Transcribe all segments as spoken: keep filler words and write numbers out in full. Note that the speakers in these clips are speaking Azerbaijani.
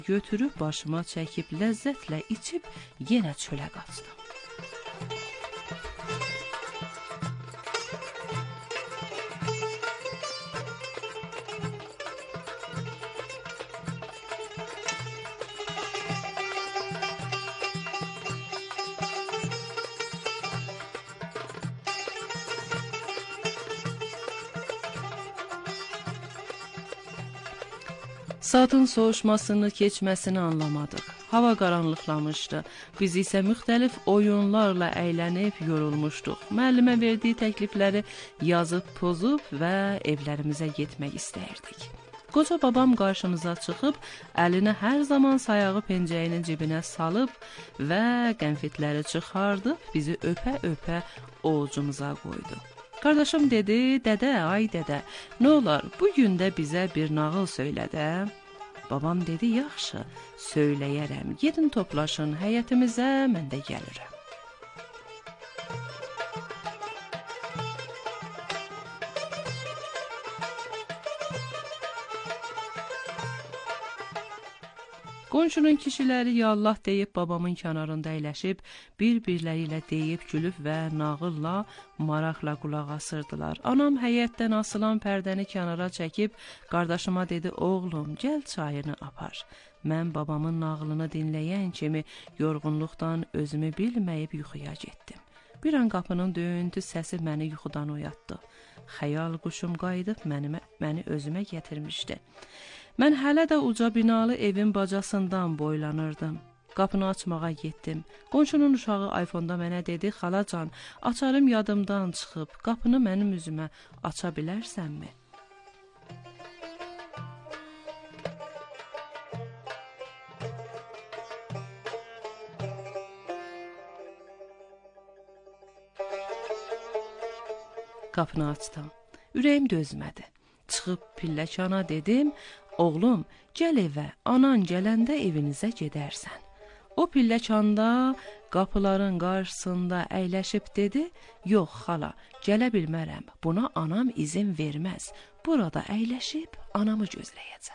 götürüb başıma çəkib ləzzətlə içib yenə çölə qaçdım. Saatın soğuşmasını, keçməsini anlamadıq. Hava qaranlıqlamışdı. Biz isə müxtəlif oyunlarla əylənib yorulmuşduq. Müəllimə verdiyi təklifləri yazıb pozub və evlərimizə getmək istəyirdik. Qoca babam qarşımıza çıxıb, əlini hər zaman sayağı pencəyinin cibinə salıb və qənfitləri çıxardıb bizi öpə-öpə ovucumuza qoydu. Qardaşım dedi, dədə, ay dədə, nə olar, bu gün də bizə bir nağıl söylə də. Babam dedi, yaxşı, söyləyərəm, gedin toplaşın həyətimizə, mən də gəlirəm. Qonşunun kişiləri yallah deyib babamın kənarında əyləşib, bir-birləri ilə deyib, gülüb və nağılla, maraqla qulaq asırdılar. Anam həyətdən asılan pərdəni kənara çəkib, qardaşıma dedi, oğlum, gəl çayını apar. Mən babamın nağılını dinləyən kimi yorğunluqdan özümü bilməyib yuxuya getdim. Bir an qapının döyüntü səsi məni yuxudan oyatdı. Xəyal quşum qayıdıb məni, məni özümə gətirmişdi. Mən hələ də uca binalı evin bacasından boylanırdım. Qapını açmağa getdim. Qonşunun uşağı iPhone-da mənə dedi, xalacan, açarım yadımdan çıxıb, qapını mənim üzümə aça bilərsənmi? Qapını açdım. Ürəyim dözmədi. Çıxıb pilləkana dedim, oğlum, gəl evə, anan gələndə evinizə gedərsən. O pilləkanda qapıların qarşısında əyləşib dedi, yox xala, gələ bilmərəm, buna anam izin verməz. Burada əyləşib anamı gözləyəcəm.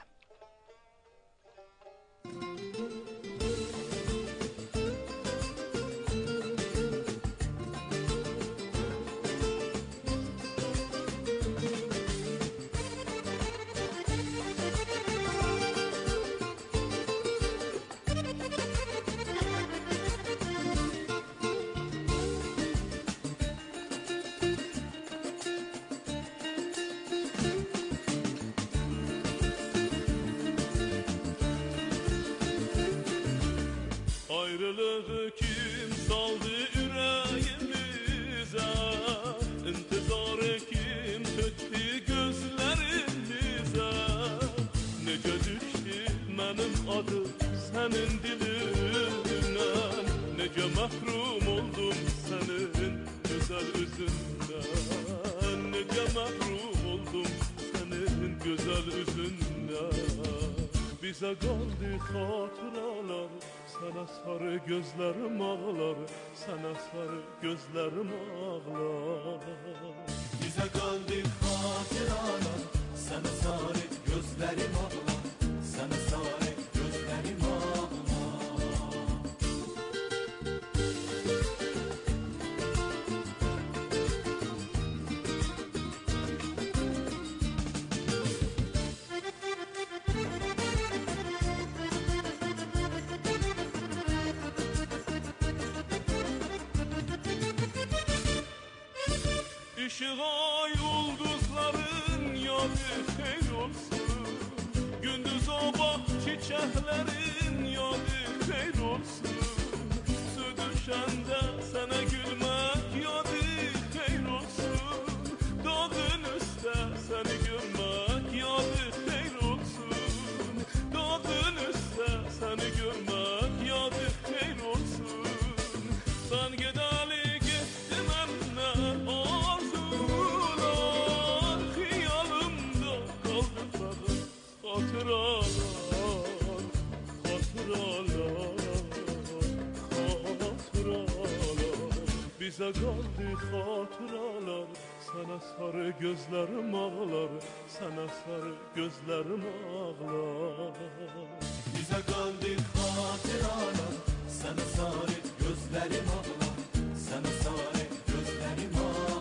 Ayrılığı kim saldı ürəyimizə, intizarı kim tökdü gözlərimizə. Necə düşdü mənim adım sənin dilindən, necə məhrum oldum sənin gözəl üzündən, necə məhrum oldum sənin gözəl üzündən. Bizə qaldı xatıralar, sənə sarı gözlərim ağlar, sənə sarı gözlərim ağlar. Bizə qaldı xatıralar, sənə sarı gözlərim ağlar, sənə sarı gözlərim ağlar. Işığa yıldızların yadı xeyr olsun, gündüz o bak çiçeklerin yadı xeyr olsun. Su düşende sana gülmek yadı xeyr olsun, dağın üstte seni görmek yadı xeyr olsun, dağın üstte seni görmek yadı xeyr olsun. Sen gedali gittim emne arzular, xiyalımda kaldı fəqət hatıralar, hatıralar, hatıralar. Bizə qaldı xatıralar, Sana sarı gözlerim ağlar, sana sarı gözlerim ağlar. Bize kaldı hatıralar, sana sarı gözlerim ağlar, sana sarı gözlerim ağlar.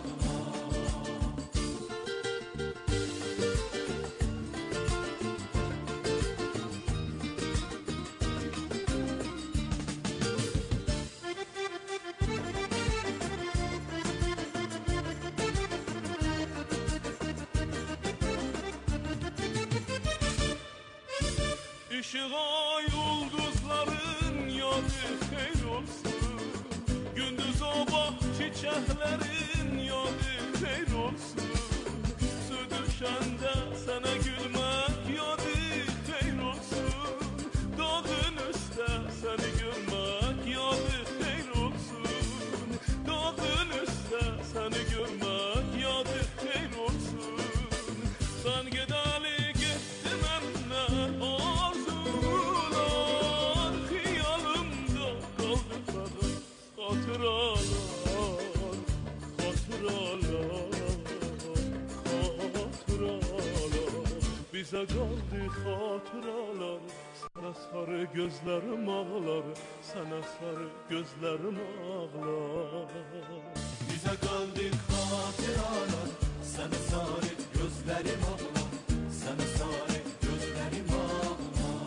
Işığa yıldızların yadı xeyr olsun, gündüz oba çiçeklerin yadı xeyr olsun. Su düşende sana gülmek yadı xeyr olsun, dağın üstte seni görmek yadı xeyr olsun, dağın üstte seni görmek yadı xeyr olsun. Sen gideli gitti menden arzular, hiyalımda kaldı fəqət hatıralar, hatıralar, hatıralar. Bize kaldı hatıralar, sana sarı gözlerim ağlar, sana sarı gözlerim ağlar. Bize kaldı hatıralar, sana sarı gözlerim ağlar, sana sarı gözlerim ağlar.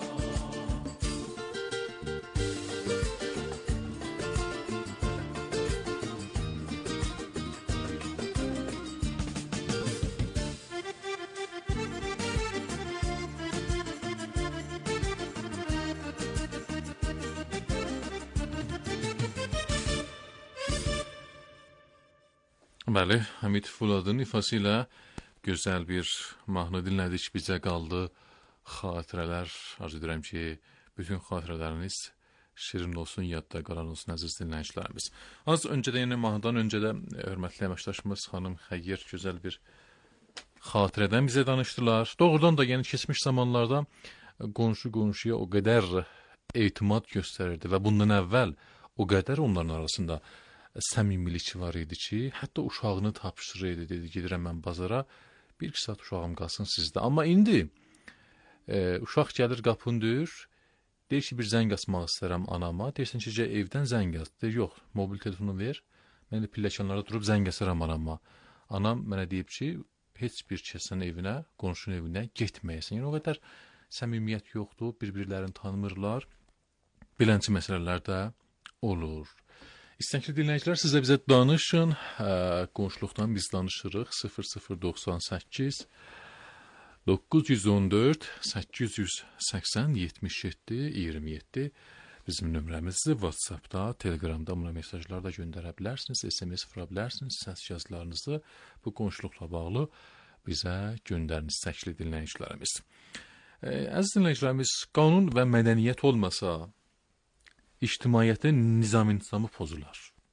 Bəli, Hamid Fuladın ifası ilə gözəl bir mahnı dinlədik. Bizə qaldı xatirələr. Arzu edirəm ki, bütün xatirələriniz şirin olsun, yadda qalan olsun əziz dinləyicilərimiz. Az öncə də, yəni mahnıdan öncə də hörmətli əməkdaşımız xanım Xəyyər gözəl bir xatirədən bizə danışdılar. Doğrudan da yəni keçmiş zamanlarda qonşu qonşuya o qədər etimad göstərirdi və bundan əvvəl o qədər onların arasında səmimilik var idi ki, hətta uşağını tapşırırdı, dedi, gedirəm mən bazara, bir iki saat uşağım qalsın sizdə. Amma indi e, uşaq gəlir qapını döyür, deyir ki, bir zəng asmaq istərəm anama, deyirsən ki, evdən zəng as, deyir, yox, mobil telefonu ver, mən də pilləkanlarda durub zəng asıram anama. Anam mənə deyib ki, heç bir kəsin evinə, qonşunun evinə getməyəsən. Yəni, o qədər səmimiyyət yoxdur, bir-birlərini tanımırlar, bilənçi məsələlər də olur. İstəkli dinləyicilər, siz də bizə danışın. Hə, qonşuluqdan biz danışırıq. sıfır sıfır doxsan səkkiz doqquz yüz on dörd səkkiz yüz səksən yetmiş yeddi iyirmi yeddi bizim nömrəmizi WhatsApp-da, Telegramda buna mesajlar da göndərə bilərsiniz, S M S vura bilərsiniz, səs yazılarınızı bu qonşuluqla bağlı bizə göndəriniz istəkli dinləyicilərimiz. E, əziz dinləyicilərimiz, qanun və mədəniyyət olmasa İctimaiyyətin nizam-intizamı pozular.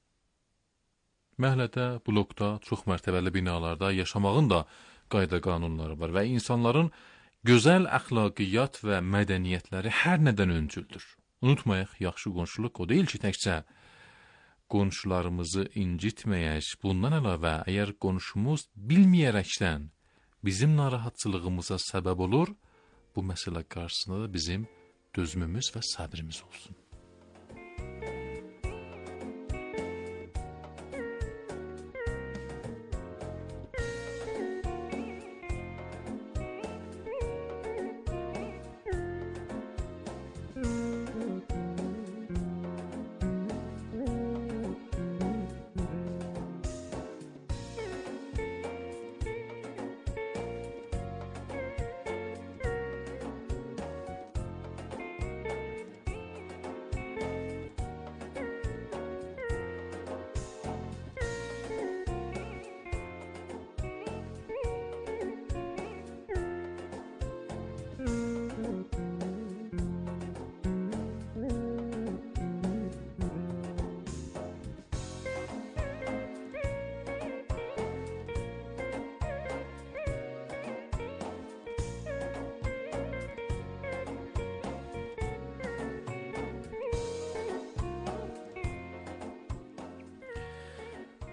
Məhəllədə, blokda, çox mərtəbəli binalarda yaşamağın da qayda qanunları var və insanların gözəl əxlaqiyyat və mədəniyyətləri hər nədən öncüldür. Unutmayaq, yaxşı qonşuluq o deyil ki, təkcə qonşularımızı incitməyək. Bundan əlavə, əgər qonşumuz bilməyərəkdən bizim narahatçılığımıza səbəb olur, bu məsələ qarşısında da bizim dözümümüz və səbrimiz olsun.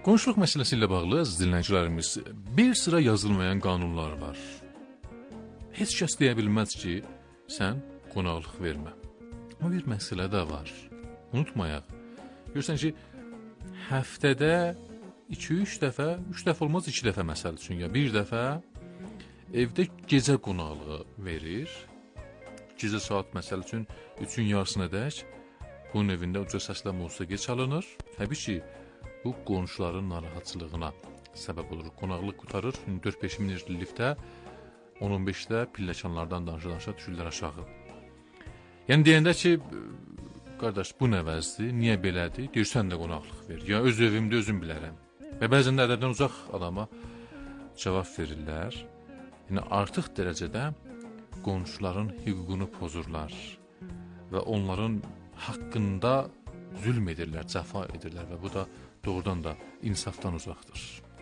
Qonşuluq məsələsi ilə bağlı əziz dinləyicilərimiz, bir sıra yazılmayan qanunlar var. Heç kəs deyə bilməz ki, sən qonaqlıq vermə. Amma bir məsələ də var. Unutmayaq. Görürsən ki, həftədə iki üç dəfə, üç dəfə olmaz iki dəfə məsəl üçün ya bir dəfə evdə gecə qonaqlığı verir. Gecə saat məsəl üçün üçün yarısına dək bunun evində uca səslə musiqi çalınır. Təbii ki, bu qonşuların narahatçılığına səbəb olur. Qonaqlıq qutarır, dörd beş minlik liftə, on on beşdə pilləkanlardan danışa-danışa düşürlər aşağı. Yəni deyəndə ki, qardaş, bu nə vəzdir, niyə belədir, deyirsən də qonaqlıq ver. Ya öz evimdə özüm bilərəm. Və bəzən də ədəbdən uzaq adama cavab verirlər. Yəni artıq dərəcədə qonşuların hüququnu pozurlar və onların haqqında zülm edirlər, cəfa edirlər və bu da doğrudan da insafdan uzaqdır.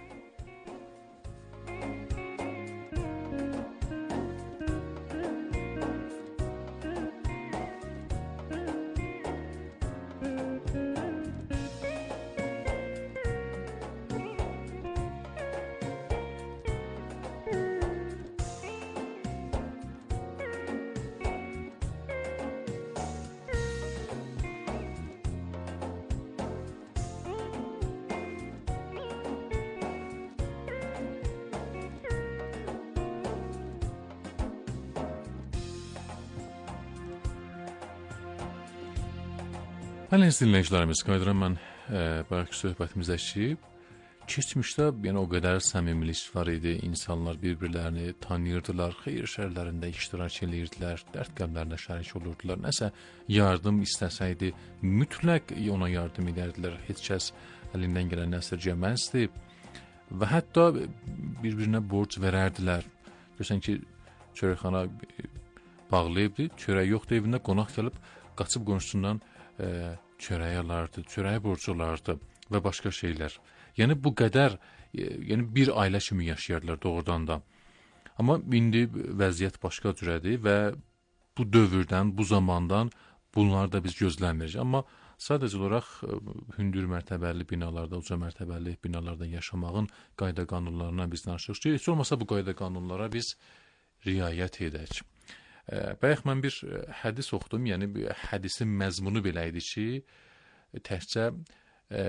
Hələ dinləyicilərimiz, qaydıram mən e, bayaqki söhbətimizdə ki, keçmişdə yəni, o qədər səmimilik var idi, insanlar bir-birlərini tanıyırdılar, xeyir şərlərində iştirak edirdilər, dərd qəmlərində şərik olurdular, nəsə yardım istəsəydi, mütləq ona yardım edərdilər, heç kəs əlindən gələn əsirgəməzdi və hətta bir-birinə borc verərdilər. Görürsən ki, çörəkxana bağlayıbdı, çörək yoxdur evində, qonaq gəlib, qaçıb qonşusundan E, çörəyi alardı, çörəyi borcu olardı və başqa şeylər. Yəni bu qədər, e, yəni bir ailə kimi yaşayardılar doğrudan da. Amma indi vəziyyət başqa cürədir və bu dövrdən, bu zamandan bunları da biz gözləmirik. Amma sadəcə olaraq e, hündür mərtəbəli binalarda, uca mərtəbəli binalarda yaşamağın qayda qanunlarına biz danışırıq ki, heç olmasa bu qayda qanunlara biz riayət edək. Bayaq mən bir hədis oxudum, yəni hədisin məzmunu belə idi ki, təkcə e,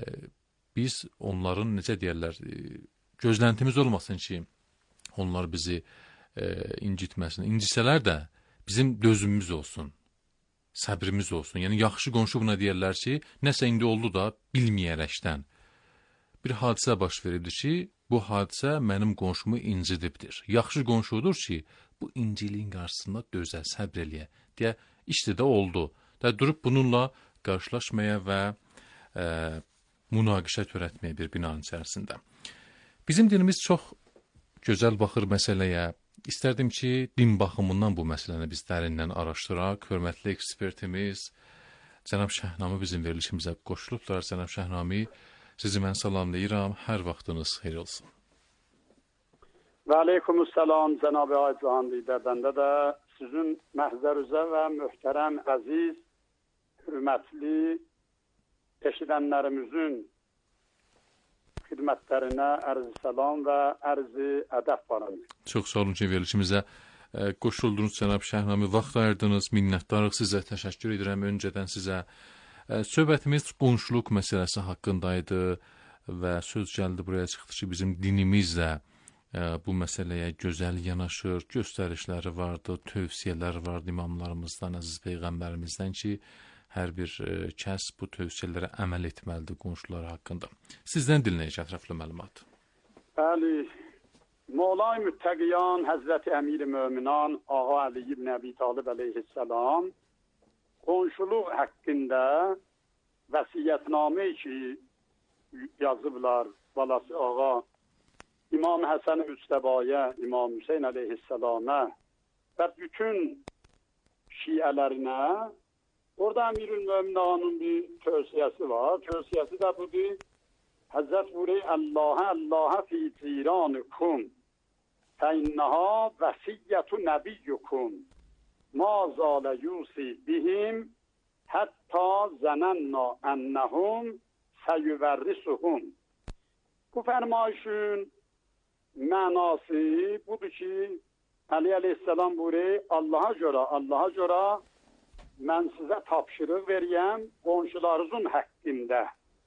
biz onların, necə deyərlər, gözləntimiz olmasın ki, onlar bizi e, incitməsin. İncisələr də bizim dözümümüz olsun, səbrimiz olsun. Yəni yaxşı qonşu buna deyərlər ki, nəsə indi oldu da bilməyərəkdən. Bir hadisə baş veribdir ki, bu hadisə mənim qonşumu incidibdir. Yaxşı qonşudur ki, bu inciliyin qarşısında dözə, səbr eləyə, deyə işdə də oldu. Və durub bununla qarşılaşmaya və e, münaqişə törətməyə bir binanın içərisində. Bizim dinimiz çox gözəl baxır məsələyə. İstərdim ki, din baxımından bu məsələni biz dərindən araşdıraq. Hörmətli ekspertimiz Cənab Şəhnami bizim verilişimizə qoşulublar. Cənab Şəhnami, sizi mən salamlayıram. Hər vaxtınız xeyir olsun. Və aleykumussalam Cənab-ı Ay Cahandidə. Bəndə də sizin məhzərüzə və möhtərəm, əziz, hürmətli eşidənlərimizin xidmətlərinə ərz-i salam və ərz-i ədəb varım. Çox sağ olun ki, verilişimizə qoşuldunuz Cənab Şəhnami. Vaxt ayırdınız, minnətdarıq sizə, təşəkkür edirəm öncədən sizə. Söhbətimiz qonşuluq məsələsi haqqındaydı və söz gəldi buraya çıxdı ki, bizim dinimiz də bu məsələyə gözəl yanaşır, göstərişləri vardı, tövsiyələr vardı imamlarımızdan, əziz peyğəmbərimizdən ki, hər bir kəs bu tövsiyələrə əməl etməlidir qonşuları haqqında. Sizdən dinləyək ətraflı məlumat. Bəli, Mevla-i Müttəqiyan Həzrəti Əmir-i Möminan Ağa Əli ibn Əbi Talib əleyhissalam qonşuluq haqqında vəsiyyətnamə ki yazıblar balası ağa İmam Həsən Müstəbaya, İmam Hüseyn əleyhissalama və bütün şiələrinə orada Əmir-ül Möminanın bir tövsiyəsi var. Tövsiyəsi də budur. Həzrət buyuruyor, Allah'a Allah'a fi ciranukum fəinnaha vəsiyyətu nəbiyyukum ma zələ yusi bihim hətta zənənna ennəhum səyüvərrisuhum Bu fərmayışın mənası budur ki, Əli əleyhissalam buyuruyor, Allaha görə, Allaha görə mən sizə tapşırıq veriyəm qonşularınızın haqqında.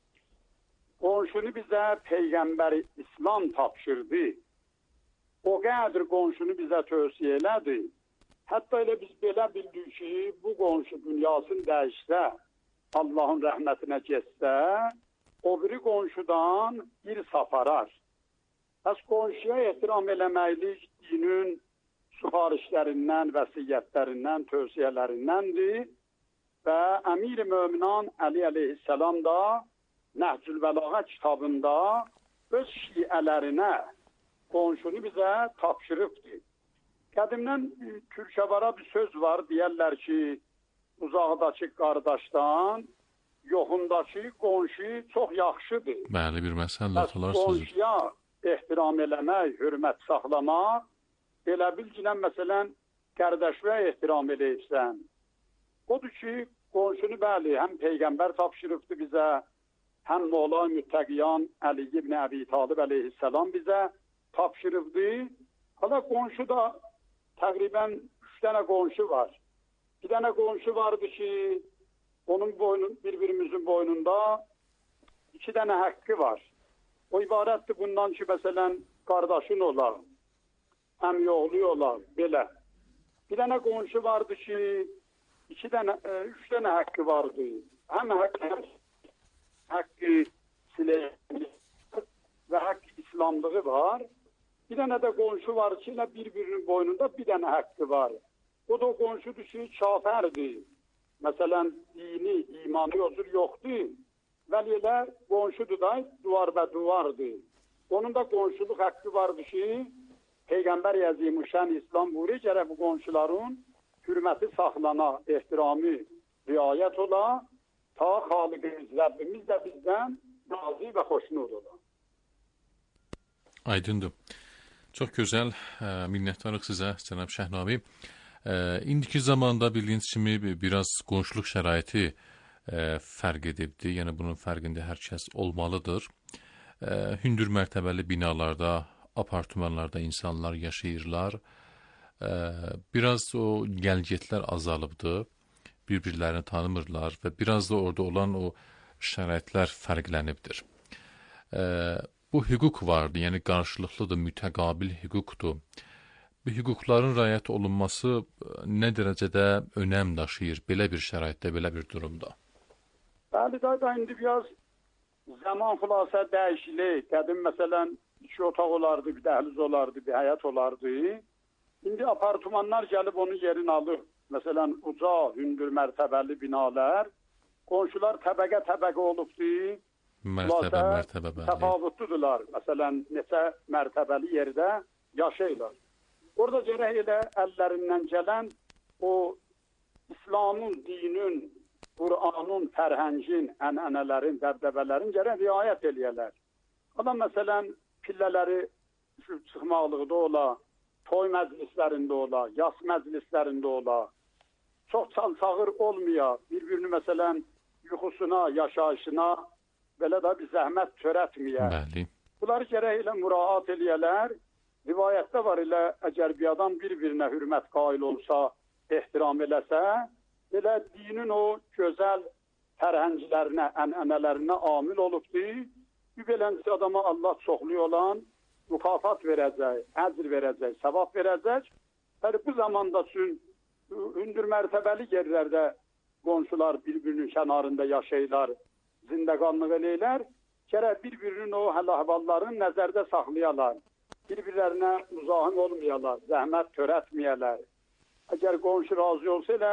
Qonşunu bizə Peyğəmbər İslam tapşırdı. O qədər qonşunu bizə tövsiyə elədi. Hətta elə biz belə bildik ki, bu qonşu dünyasını dəyişsə, Allahın rəhmətinə getsə, o biri qonşudan bir saparar. Bəs qonşuya ehtiram eləməklik dinin sifarişlərindən, vəsiyyətlərindən, tövsiyələrindəndir və Əmir-i Möminan Əli əleyhissalam da Nəhcül Bəlağə kitabında öz şiələrinə qonşunu bizə tapşırıbdır. Qədimdən Türkəvara bir söz var, deyərlər ki, uzaqdakı qardaşdan yoxundakı qonşu çox yaxşıdır. Bəli, bir məsələ atalar sözü. Qonşuya ehtiram eləmək, hörmət saxlamaq, elə bilginən, məsələn, qardaşına ehtiram eləyirsən. Odur ki, qonşunu bəli, həm Peyğəmbər tapşırıbdır bizə, həm Mola Müttəqiyan Əli ibn Əbi Talib əleyhissalam bizə tapşırıbdır. Hala qonşu da təqribən üç dənə qonşu var. Bir dənə qonşu vardı ki, onun boynun, bir-birimizin boynunda iki dənə haqqı var. O ibarətdir bundan ki, məsələn, qardaşın olar, əmi oğlu olar, belə. Bir dənə qonşu vardı ki, iki dənə, e, üç dənə haqqı vardı. Həm haqqı, həm haqqı siləyir və haqqı İslamlığı var. Bir dənə də qonşu var ki, bir-birinin boynunda bir dənə haqqı var. O da o qonşudur ki, kafərdir. Məsələn, dini, imanı yozur yoxdur. Vəli elə qonşudur da, duvar və duvardır. Onun da qonşuluq haqqı vardır ki, Peyğəmbər Əzimüşşən İslam buyuruyor, gərək bu qonşuların hürməti saxlana, ehtiramı riayət ola, ta Xaliqimiz, Rəbbimiz də bizdən razı və xoşnud ola. Aydındır. Çox gözəl, minnətdarıq sizə, cənab Şəhnami. İndiki zamanda bildiyiniz kimi biraz qonşuluq şəraiti fərq edibdir. Yəni bunun fərqində hər kəs olmalıdır. Hündür mərtəbəli binalarda, apartmanlarda insanlar yaşayırlar. Biraz o gəlgetlər azalıbdır. Bir-birlərini tanımırlar və biraz da orada olan o şəraitlər fərqlənibdir. Bu hüquq vardı, yəni qarşılıqlıdır, mütəqabil hüquqdur. Bu hüquqların rəayət olunması nə dərəcədə önəm daşıyır belə bir şəraitdə, belə bir durumda? Bəli, da indi biraz zaman xülasə dəyişilir. Qədim məsələn iki otaq olardı, bir dəhliz olardı, bir həyat olardı. İndi apartmanlar gəlib onun yerini alır. Məsələn, uca, hündür mərtəbəli binalar, qonşular təbəqə-təbəqə olubdur. Mərtəbə, mərtəbə, bəli. Təfavütlüdürlər. Məsələn, neçə mərtəbəli yerdə yaşayırlar. Orada gərək elə əllərindən gələn o İslamın, dinin, Qur'anın, fərhəngin, ənənələrin, dəbdəbələrin gərək riayət eləyələr. Adam məsələn, pillələri çıxmaqlıqda ola, toy məclislərində ola, yas məclislərində ola, çox çalçağır olmaya, bir-birini məsələn, yuxusuna, yaşayışına belə də bir zəhmət törətməyə. Bəli. Bunları gərək elə müraat eləyələr. Rivayətdə var elə, əgər bir adam bir-birinə hürmət qail olsa, ehtiram eləsə, elə dinin o gözəl fərhənglərinə, ənənələrinə amil olubdur. Bir beləncə adama Allah çoxluyu olan mükafat verəcək, əcr verəcək, savab verəcək. Yəni, bu zamanda üçün hündür mərtəbəli yerlərdə qonşular bir-birinin kənarında yaşayırlar, zindəqanlıq eləyirlər. Gərək bir-birinin o həl-əhvallarını nəzərdə saxlayalar. Bir-birlərinə müzahim olmayalar, zəhmət törətməyələr. Əgər qonşu razı olsa elə,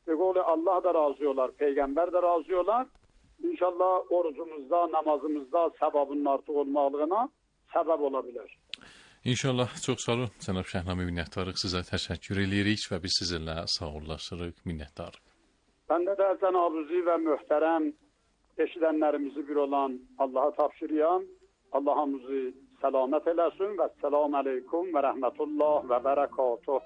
Allah da razı olar, Peyğəmbər də razı olar. İnşallah orucumuzda, namazımızda səbabının artıq olmaqlığına səbəb ola bilər. İnşallah, çox sağ olun. Cənab Şəhnami, minnətdarıq. Sizə təşəkkür edirik və biz sizinlə sağollaşırıq, minnətdarıq. Bəndə də cənab-ı və möhtərəm eşidənlərimizi bir olan Allaha tapşırıyam. Allahımızı səlamət eləsin və selamun aleyküm və rəhmətullah və bərəkatuh.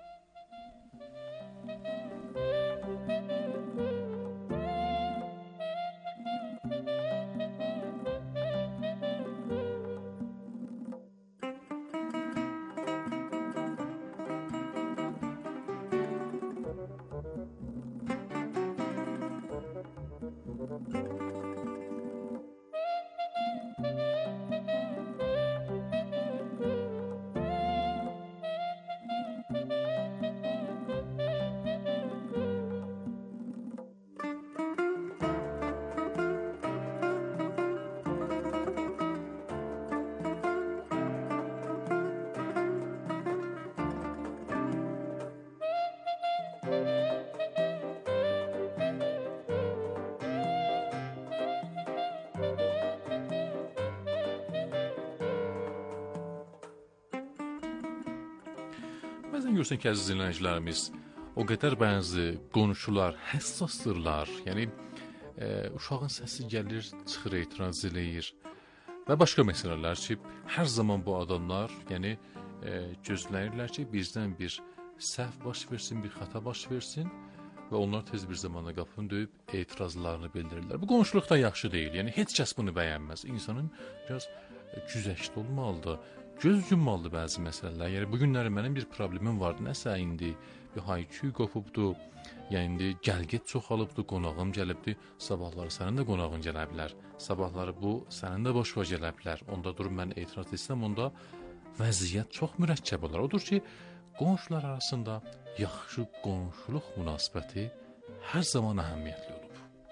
Bəzən görürsən ki, əziz dinləyicilərimiz, o qədər bəzi qonşular həssasdırlar. Yəni e, uşağın səsi gəlir, çıxır, etiraz eləyir və başqa məsələlər ki, hər zaman bu adamlar, yəni e, gözləyirlər ki, bizdən bir səhv baş versin, bir xəta baş versin və onlar tez bir zamanda qapını döyüb etirazlarını bildirirlər. Bu qonşuluqda yaxşı deyil. Yəni heç kəs bunu bəyənməz. İnsanın biraz güzəştli olmalıdır. Göz yummalıdır bəzi məsələlər. Yəni bu günləri mənim bir problemim vardı. Nəsə indi bir hay-küy qopubdu. Yəni indi gəlgət çoxalıbdı, qonağım gəlibdi. Sabahları sənin də qonağın gələ bilər. Sabahları bu sənin də boşva gələ bilər. Onda durub mən etiraz etsəm, onda vəziyyət çox mürəkkəb olar. Odur ki, qonşular arasında yaxşı qonşuluq münasibəti hər zaman əhəmiyyətli olur.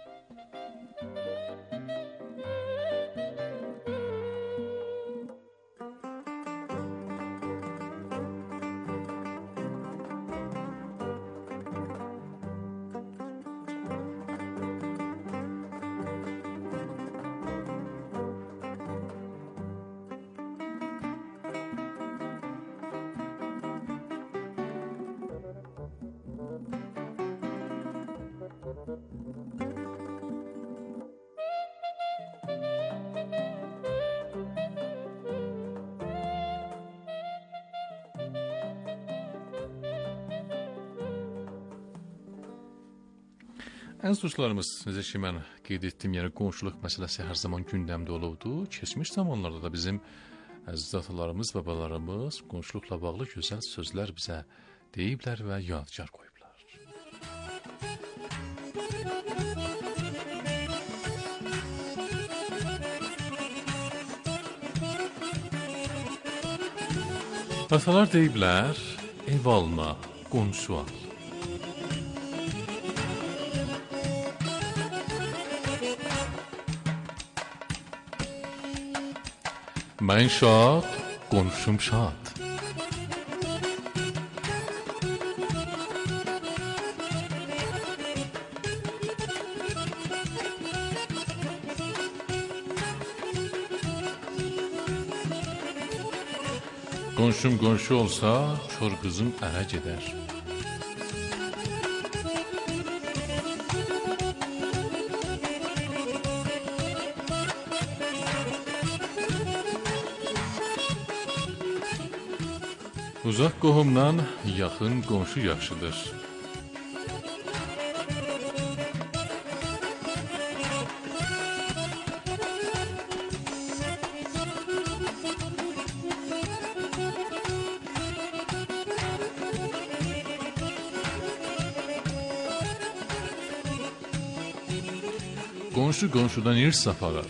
Əziz dostlarımız, necə ki mən qeyd etdim, yəni qonşuluq məsələsi hər zaman gündəmdə olubdu. Keçmiş zamanlarda da bizim əziz atalarımız, babalarımız qonşuluqla bağlı gözəl sözlər bizə deyiblər və yadgar qoyublar. Atalar deyiblər, ev alma, qonşu al. Mən şad, qonşum şad. Qonşum qonşu olsa, kör qızım ərə gedər. Uzaq qohumdan yaxın qonşu yaxşıdır. Qonşu qonşudan irs aparar.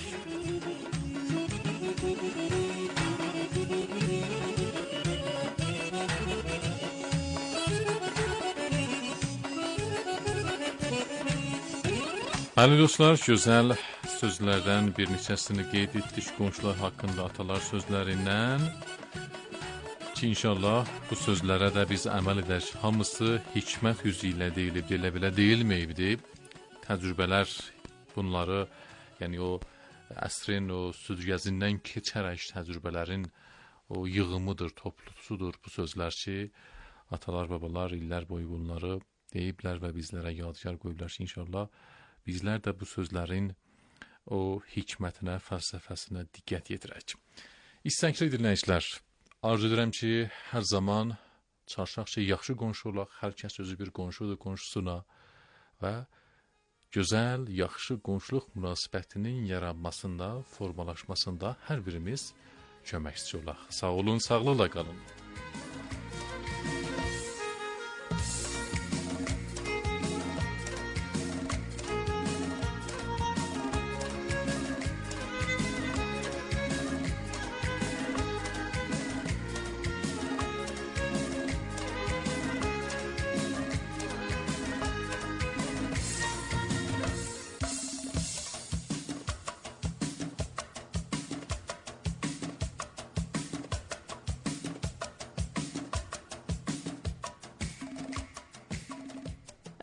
Həli dostlar, gözəl sözlərdən bir neçəsini qeyd etdik qonşular haqqında atalar sözlərindən ki, inşallah bu sözlərə də biz əməl edək. Hamısı hikmət yüzü ilə deyilib, elə-belə deyilməyibdir. Təcrübələr bunları, yəni o əsrin o süzgəzindən keçərək təcrübələrin o yığımıdır, toplusudur bu sözlər ki, atalar, babalar illər boyu bunları deyiblər və bizlərə yadgar qoyublar ki, inşallah bizlər də bu sözlərin o hikmətinə, fəlsəfəsinə diqqət yetirək. İstəkli dinləyicilər, arzu edirəm ki, hər zaman çalışaq ki, yaxşı qonşu olaq, hər kəs özü bir qonşudur qonşusuna və gözəl, yaxşı qonşuluq münasibətinin yaranmasında, formalaşmasında hər birimiz köməkçi olaq. Sağ olun, sağlıqla qalın.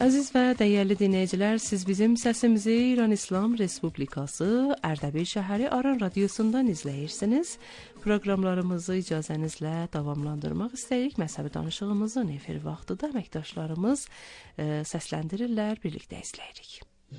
Əziz və dəyərli dinləyicilər, siz bizim səsimizi İran İslam Respublikası Ərdəbil şəhəri Aran radiosundan izləyirsiniz. Proqramlarımızı icazənizlə davamlandırmaq istəyirik. Məzhəbi danışığımızın efir vaxtıda əməkdaşlarımız e, səsləndirirlər, birlikdə izləyirik.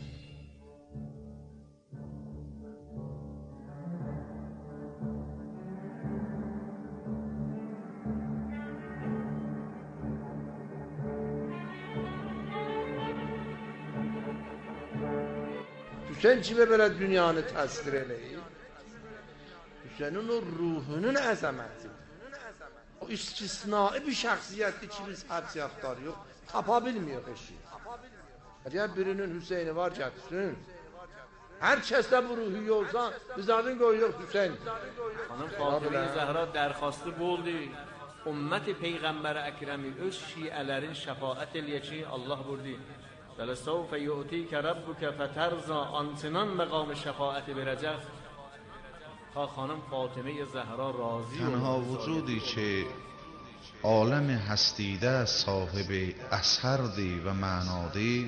Hüseyin kimi belə dünyanı təsvir eləyir? Hüseynin o ruhunun əzəmətidir. O istisnai bir şəxsiyyətdir ki, biz hədsiyatlar yox, tapa bilmiyor eşi. Əgər birinin Hüseyni var gətirsin, hər kəsdə bu ruhu yolsa, biz adın qoyuyor Hüseyin. Xanım Fatıma Zəhra dərxastı bu oldu. Ümmət-i Peyğəmbər Əkrəmi öz şiələrin şəfaət eləyək ki, Allah burdi. وَلَسَوْفَ يُؤْتِيكَ رَبُّكَ فَتَرْضَى آنچنان مقام شفاعت برجع تا خانم فاطمه زهرا راضی تنها وجودی که عالم هستیده صاحب اثردی و معنادی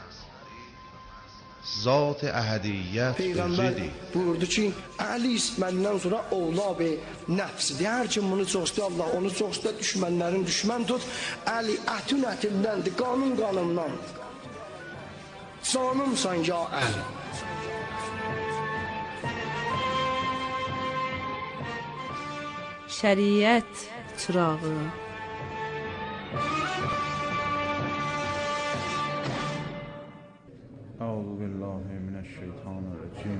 ذات احدیت Peyğəmbər buyurdu ki, Əli məndən sonra oğlab nəfsidir. Hər kim bunu çox istəyir, Allah onu çox istəyir, düşmənlərin düşmən tut. Əli ətün ətindəndir, qanun qanımdan. Canımsan ya Əli. Şəriət çırağı. أعوذ بالله من الشیطان الرجیم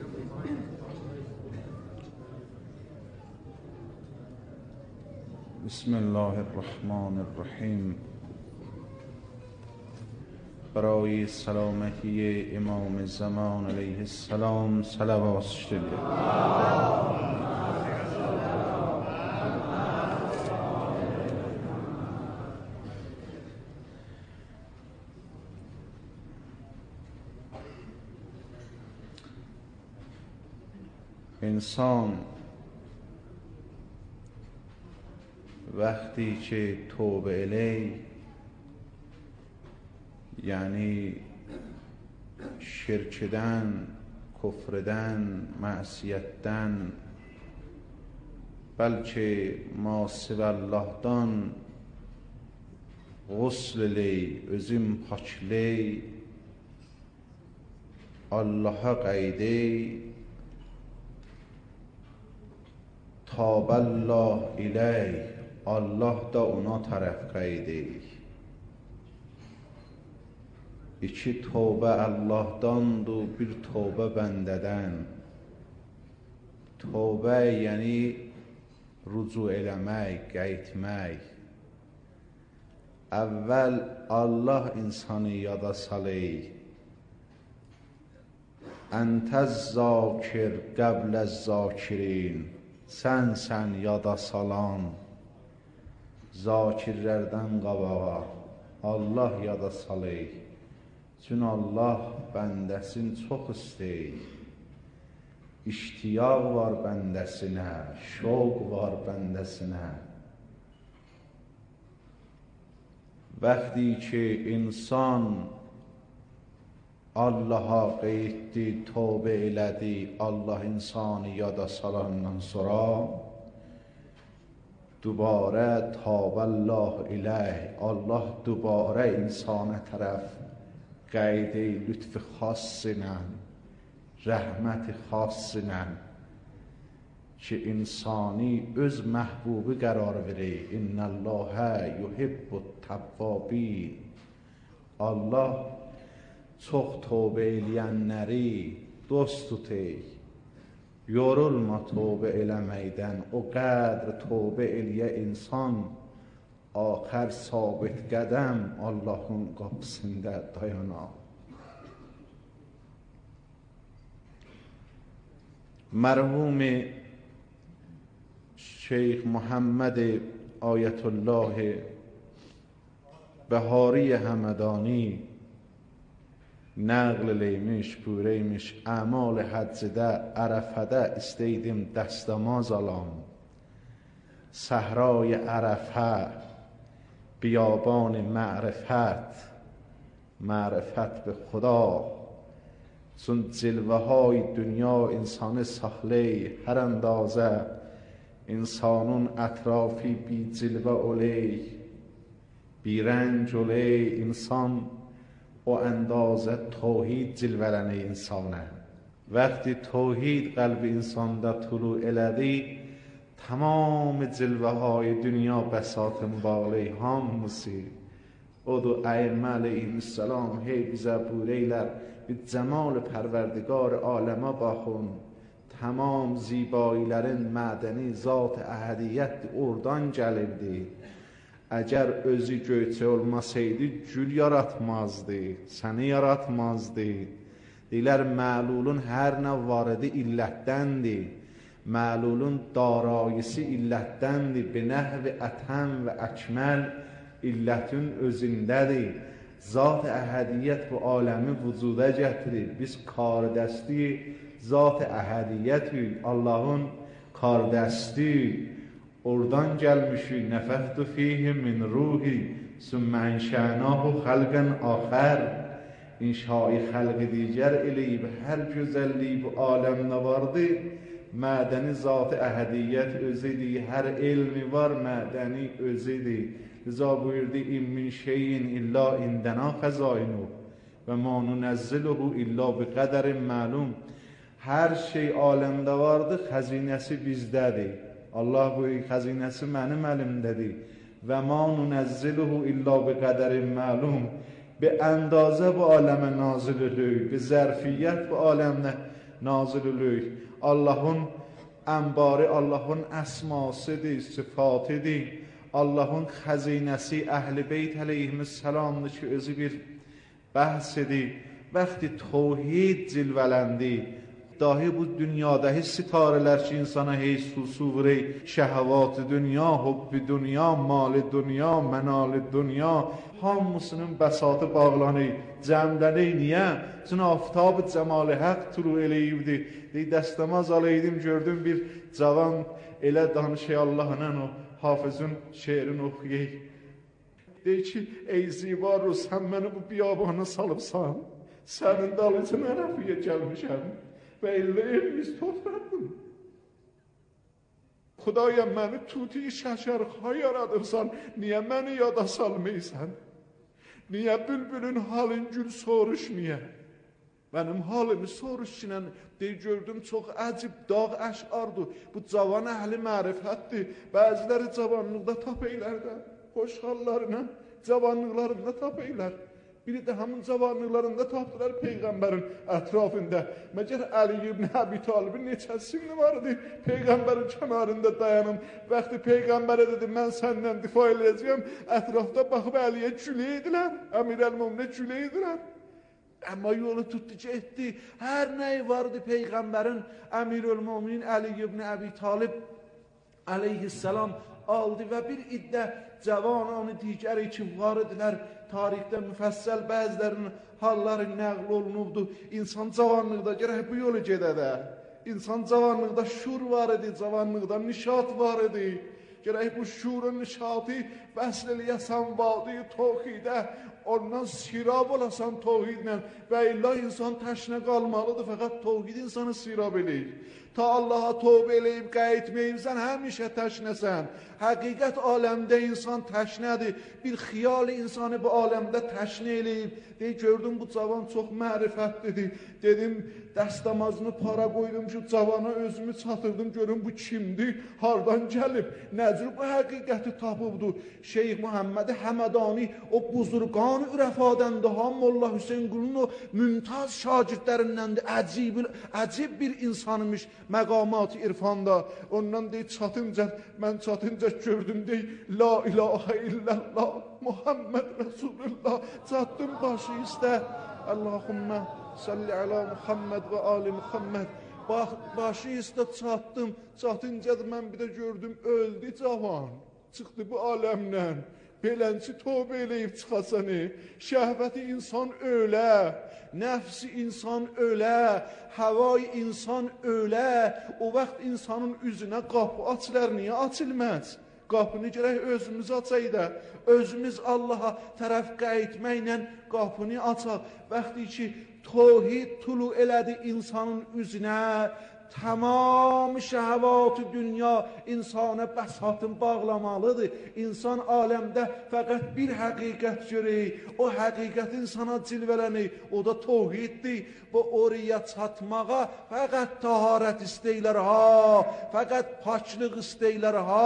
بسم الله الرحمن الرحیم. برای سلامتی امام زمان علیه السلام صلوات شده. انسان وقتی که توبه الی، یعنی شرکدن، کفردن، معصیتدن، بلکه ما سوى الله دان غسل لی، özüm پاکلی، الله قیدی، تاب الله الی، Allah da ona tərəf qayıdır. İki tövbə Allahdandır, bir tövbə bəndədən. Tövbə yəni rücu eləmək, qayıtmaq. Əvvəl Allah insanı yada salır. Əntəz zakir qəbləz zakirin. Sən sən yada salan. Zakirlərdən qabağa Allah yada salır. Çünki Allah bəndəsin çox istəyir. İştiyaq var bəndəsinə, şoq var bəndəsinə. Vəqti ki insan Allaha qeyddi, tövbə elədi, Allah insanı yada salandan sonra دوباره تاب الله الیه، Allah دوباره insana tərəf qayıdı lütf xas ilə, rəhmət xas ilə ki insani öz məhbubu qərar verir. İnnəlləhə yuhibbut təvvabin. Allah çox tövbə eləyənləri dost tutur. Yorulma tövbə eləməkdən, o qədr tövbə eləyə insan axər sabit qədəm Allahın qapısında dayanar. Mərhum Şeyx Muhammed Ayətullah Bəhari Həmədani نقل لیمیش پوریمیش اعمال حجده عرفده استیدیم دستماز الان صحرای عرفه بیابان معرفت معرفت به خدا. چون جلوه های دنیا انسان سخله هر اندازه انسانون اطرافی بی جلوه اولی بی رنج اولی انسان و اندازه توحید جلوه انسانه. وقتی توحید قلب انسان در طلوع الهی تمام جلوه های دنیا بساطن بالی هم مسی او دو ائمه علیهم السلام هی bize buyururlar bir cemal perverdigar aleme bakın tamam zibayilerin mədəni zat əhədiyyət oradan gəlirdi. Əgər özü göyçə olmasaydı gül yaratmazdı, səni yaratmazdı. Deyirlər məlulun hər nə varidi illətdəndir. Məlulun darayisi illətdəndir. Binəhvi ətəm və əkməl illətin özündədir. Zat əhədiyyət bu aləmi vücuda gətirir. Biz kardəsti zat əhədiyyətük. Allahın kardəsti. Oradan gəlmişik. Nəfəxtu fihim min ruhi. Sümmə inşənahu xəlqən axər. İnşai xəlqi digər eləyib. Hər gözəlliyi bu aləmdə vardı. Mədəni zat əhədiyyət özüdür. Hər elmi var mədəni özüdür. Rıza buyurdu in min şeyin illa indəna xəzainu və ma nunəzziluhu illa bi qədərin məlum. Hər şey aləmdə vardı, xəzinəsi bizdədir. Allah buyurur, xəzinəsi mənim əlimdədir. Və ma nunəzziluhu illa bi qədərin məlum. Be əndazə bu aləmə nazil oluyuk, be zərfiyyət bu aləmə nazil oluyuk. Allahın ənbarı, Allahın əsmasıdır, sıfatıdır. Allahın xəzinəsi Əhl-i Beyt əleyhissalamdır ki, özü bir bəhsdir. Vaxtı توحید cilvələndi, dahi bu dünyadaki sitarələr ki, insana heç susuvri, şəhəvat-ı dünya, hubbi dünya, mal-i dünya, mənal-i dünya, hamısının bəsatı bağlanır, cəmlənir. Niyə? Çünki aftab-ı cəmal-i həq tulu eləyibdi. Dəstəmaz alaydım, gördüm bir cavan elə danışır Allah'la o Hafızın şeirini oxuyayım. Deyir ki, ey ziba Rus, sən məni bu biyabana salıbsan, sənin dalıcın ərəfiyə gəlmişəm və illə elmiz toxraqdım. Xudaya məni tuti şəkərxa yaradıbsan, niyə məni yada salmaysan? Niyə bülbülün halın gül soruşmaya? Mənim halımı soruşunən, deyir, gördüm, çox əcib dağ əşardır. Bu cavan əhli mərifətdir. Bəziləri cavanlıqda tap eylərdə, xoş hallarına, cavanlıqlarında tap eylər. Biri də həmin cavanlıqlarında tapdılar Peyğəmbərin ətrafında. Məgər Əli ibn Əbi Talibin neçə sinni vardı? Peyğəmbərin kənarında dayanım. Vaxtı Peyğəmbərə dedi, mən səndən difa eləyəcəyəm. Ətrafda baxıb Əliyə güləydilər. Əmir əl-Möminə güləydilər. Amma yolu tutdu ki, etdi. Hər nəyi vardı Peyğəmbərin Əmirül-Müminin Əli ibn Əbi Talib əleyhissalam aldı və bir iddə cavananı digəri ki var idilər. Tarixdə müfəssəl bəzilərinin halları nəql olunubdu. İnsan cavanlıqda gərək bu yolu gedədə. İnsan cavanlıqda şur var idi, cavanlıqda nişat var idi. Gərək bu şurun nişatı vəsl eləyəsən vadi toxidə. Ondan sirab olasan tohidlə və illa insan təşnə qalmalıdır, fəqət tohid insanı sirab eləyir. Ta Allaha tövbə eləyib qayıtmayıbsan, həmişə təşnəsən. Həqiqət aləmdə insan təşnədir. Bir xiyal insanı bu aləmdə təşnə eləyib. Deyir, gördüm bu cavan çox mərifətlidir. Dedim, dəstəmazını para qoydum ki, cavana özümü çatırdım, görüm bu kimdir, hardan gəlib, nəcür bu həqiqəti tapıbdur. Şeyh Muhammed Həmədani o buzurqan ürəfadan daha Molla Hüseyin Qulun o mümtaz şagirdlərindəndir. Əcib, əcib bir insanmış məqamat-ı irfanda. Ondan deyir, çatınca, mən çatınca gördüm, deyir, la ilahə illallah, Muhammed Resulullah, çatdım başı istə. Allahümmə salli ala Muhammed və ali Muhammed. Bax, başı istə çatdım, çatınca da mən bir də gördüm, öldü cavan, çıxdı bu aləmdən. Belənçi tövbə eləyib çıxasanı, şəhvəti insan ölə, nəfsi insan ölə, havayı insan ölə, o vaxt insanın üzünə qapı açılar, niyə açılməz? Qapını gərək özümüz açayıq da, özümüz Allaha tərəf qayıtməklə qapını açaq. Vaxtı ki, tövhid tulu elədi insanın üzünə, tamam şəhvat-ı dünya insana bəsatın bağlamalıdır. İnsan aləmdə fəqət bir həqiqət görək, o həqiqət insana cilvələnir, o da tövhiddir. Bu oraya çatmağa fəqət taharət istəylər ha, fəqət paçlıq istəylər ha.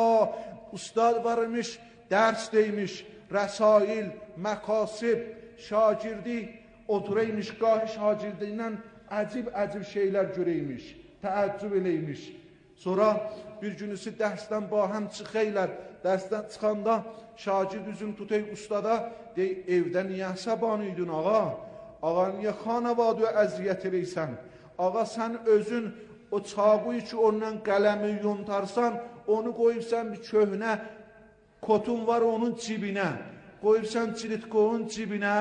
Ustad varmış, dərs deymiş, rəsail, məqasib, şagirdi oturaymış, qahi şagirdi ilə əcib-əcib şeylər görəymiş, təəccüb eləymiş. Sonra bir günüsü dərsdən bahəm çıxaylar, dərsdən çıxanda şagird üzün tutay ustada, dey, evdə niyə əsəbanı idin ağa? Ağa, niyə xanavadı əziyyət eləysən? Ağa, sən özün o çabuyu ki, ondan qələmi yontarsan, onu qoyubsan bir köhnə kotun var onun cibinə, qoyubsan cilitqoğun cibinə,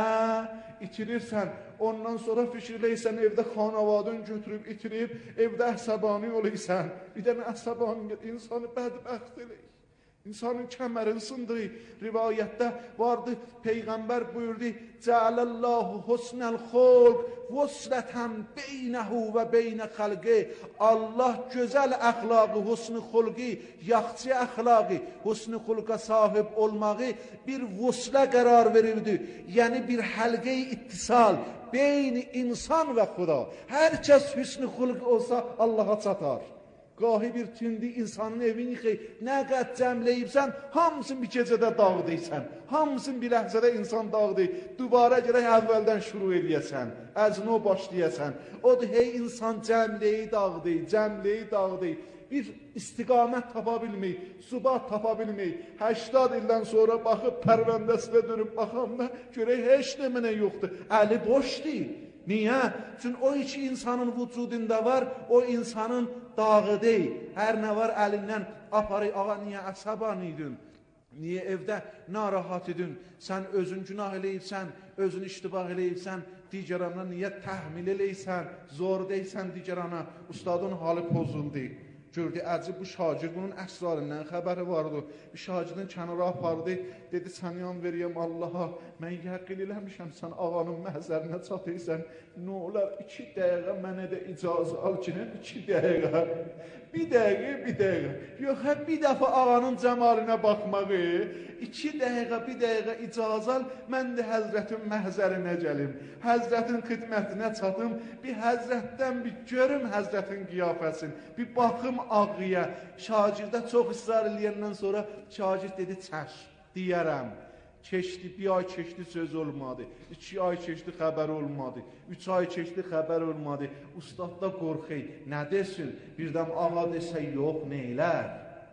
itirirsən. Ondan sonra fikirləysən, evdə xanavadın götürüb, itirib, evdə əsəbani oluysan. Bir dənə əsəbani insanı bədbəxt eləyir. İnsanın kəmərin sındırır. Rivayətdə vardı, Peyğəmbər buyurdu, Cəaləllahu husnəl xolq, vuslətən beynəhu və beynə xəlqi. Allah gözəl əxlaqı, husn-ı xulqi, yaxçı əxlaqı, husn-ı xulqa sahib olmağı bir vuslə qərar verirdi. Yəni bir həlqə-i ittisal, beyni insan və xuda. Hər kəs husn-ı xulq olsa Allaha çatar. Qahi bir tündi insanın evini yıxıyıb, nə qəd cəmləyibsən, hamısını bir gecədə dağıdıysan, hamısını bir ləhzədə insan dağıdıyıb, dubara gərək əvvəldən şuru eləyəsən, əzno başlayəsən. Odur, hey insan cəmləyi dağıdıyıb, cəmləyi dağıdıyıb, bir istiqamət tapa bilməyib, subat tapa bilməyib, həştad ildən sonra baxıb pərvəndəsinə dönüb baxanda görək, heç nə mənə yoxdur, əli boşdur. Niyə? Çünki o iki insanın vücudunda var, o insanın dağı deyil. Hər nə var əlindən aparı, ağa niyə əsəban idin? Niyə evdə narahat idin? Sən özün günah eləyibsən, özün iştibah eləyibsən, digərana niyə təhmil eləysən, zor deysən digərana, ustadın halı pozuldu. Gördü, əcib bu şagird bunun əsrarından xəbəri vardı. Bir şagirdin kənara apardı, dedi, sən yan veriyəm Allaha, mən yəqin eləmişəm, sən ağanın məhzərinə çatıysan, nə olar, iki dəqiqə mənə də icazə al ki, iki dəqiqə, bir dəqiqə, bir dəqiqə, yox, hə, bir dəfə ağanın cəmalinə baxmağı, iki dəqiqə, bir dəqiqə icazə al, mən də həzrətin məhzərinə gəlim, həzrətin xidmətinə çatım, bir həzrətdən bir görüm həzrətin qiyafəsin, bir baxım ağıya. Şagirdə çox ısrar eləyəndən sonra şagird dedi, çəş, deyərəm. Keçdi, bir ay keçdi, söz olmadı. İki ay keçdi, xəbər olmadı. Üç ay keçdi, xəbər olmadı. Ustad da qorxey, nə desin? Birdən ağa desə, yox, neylər?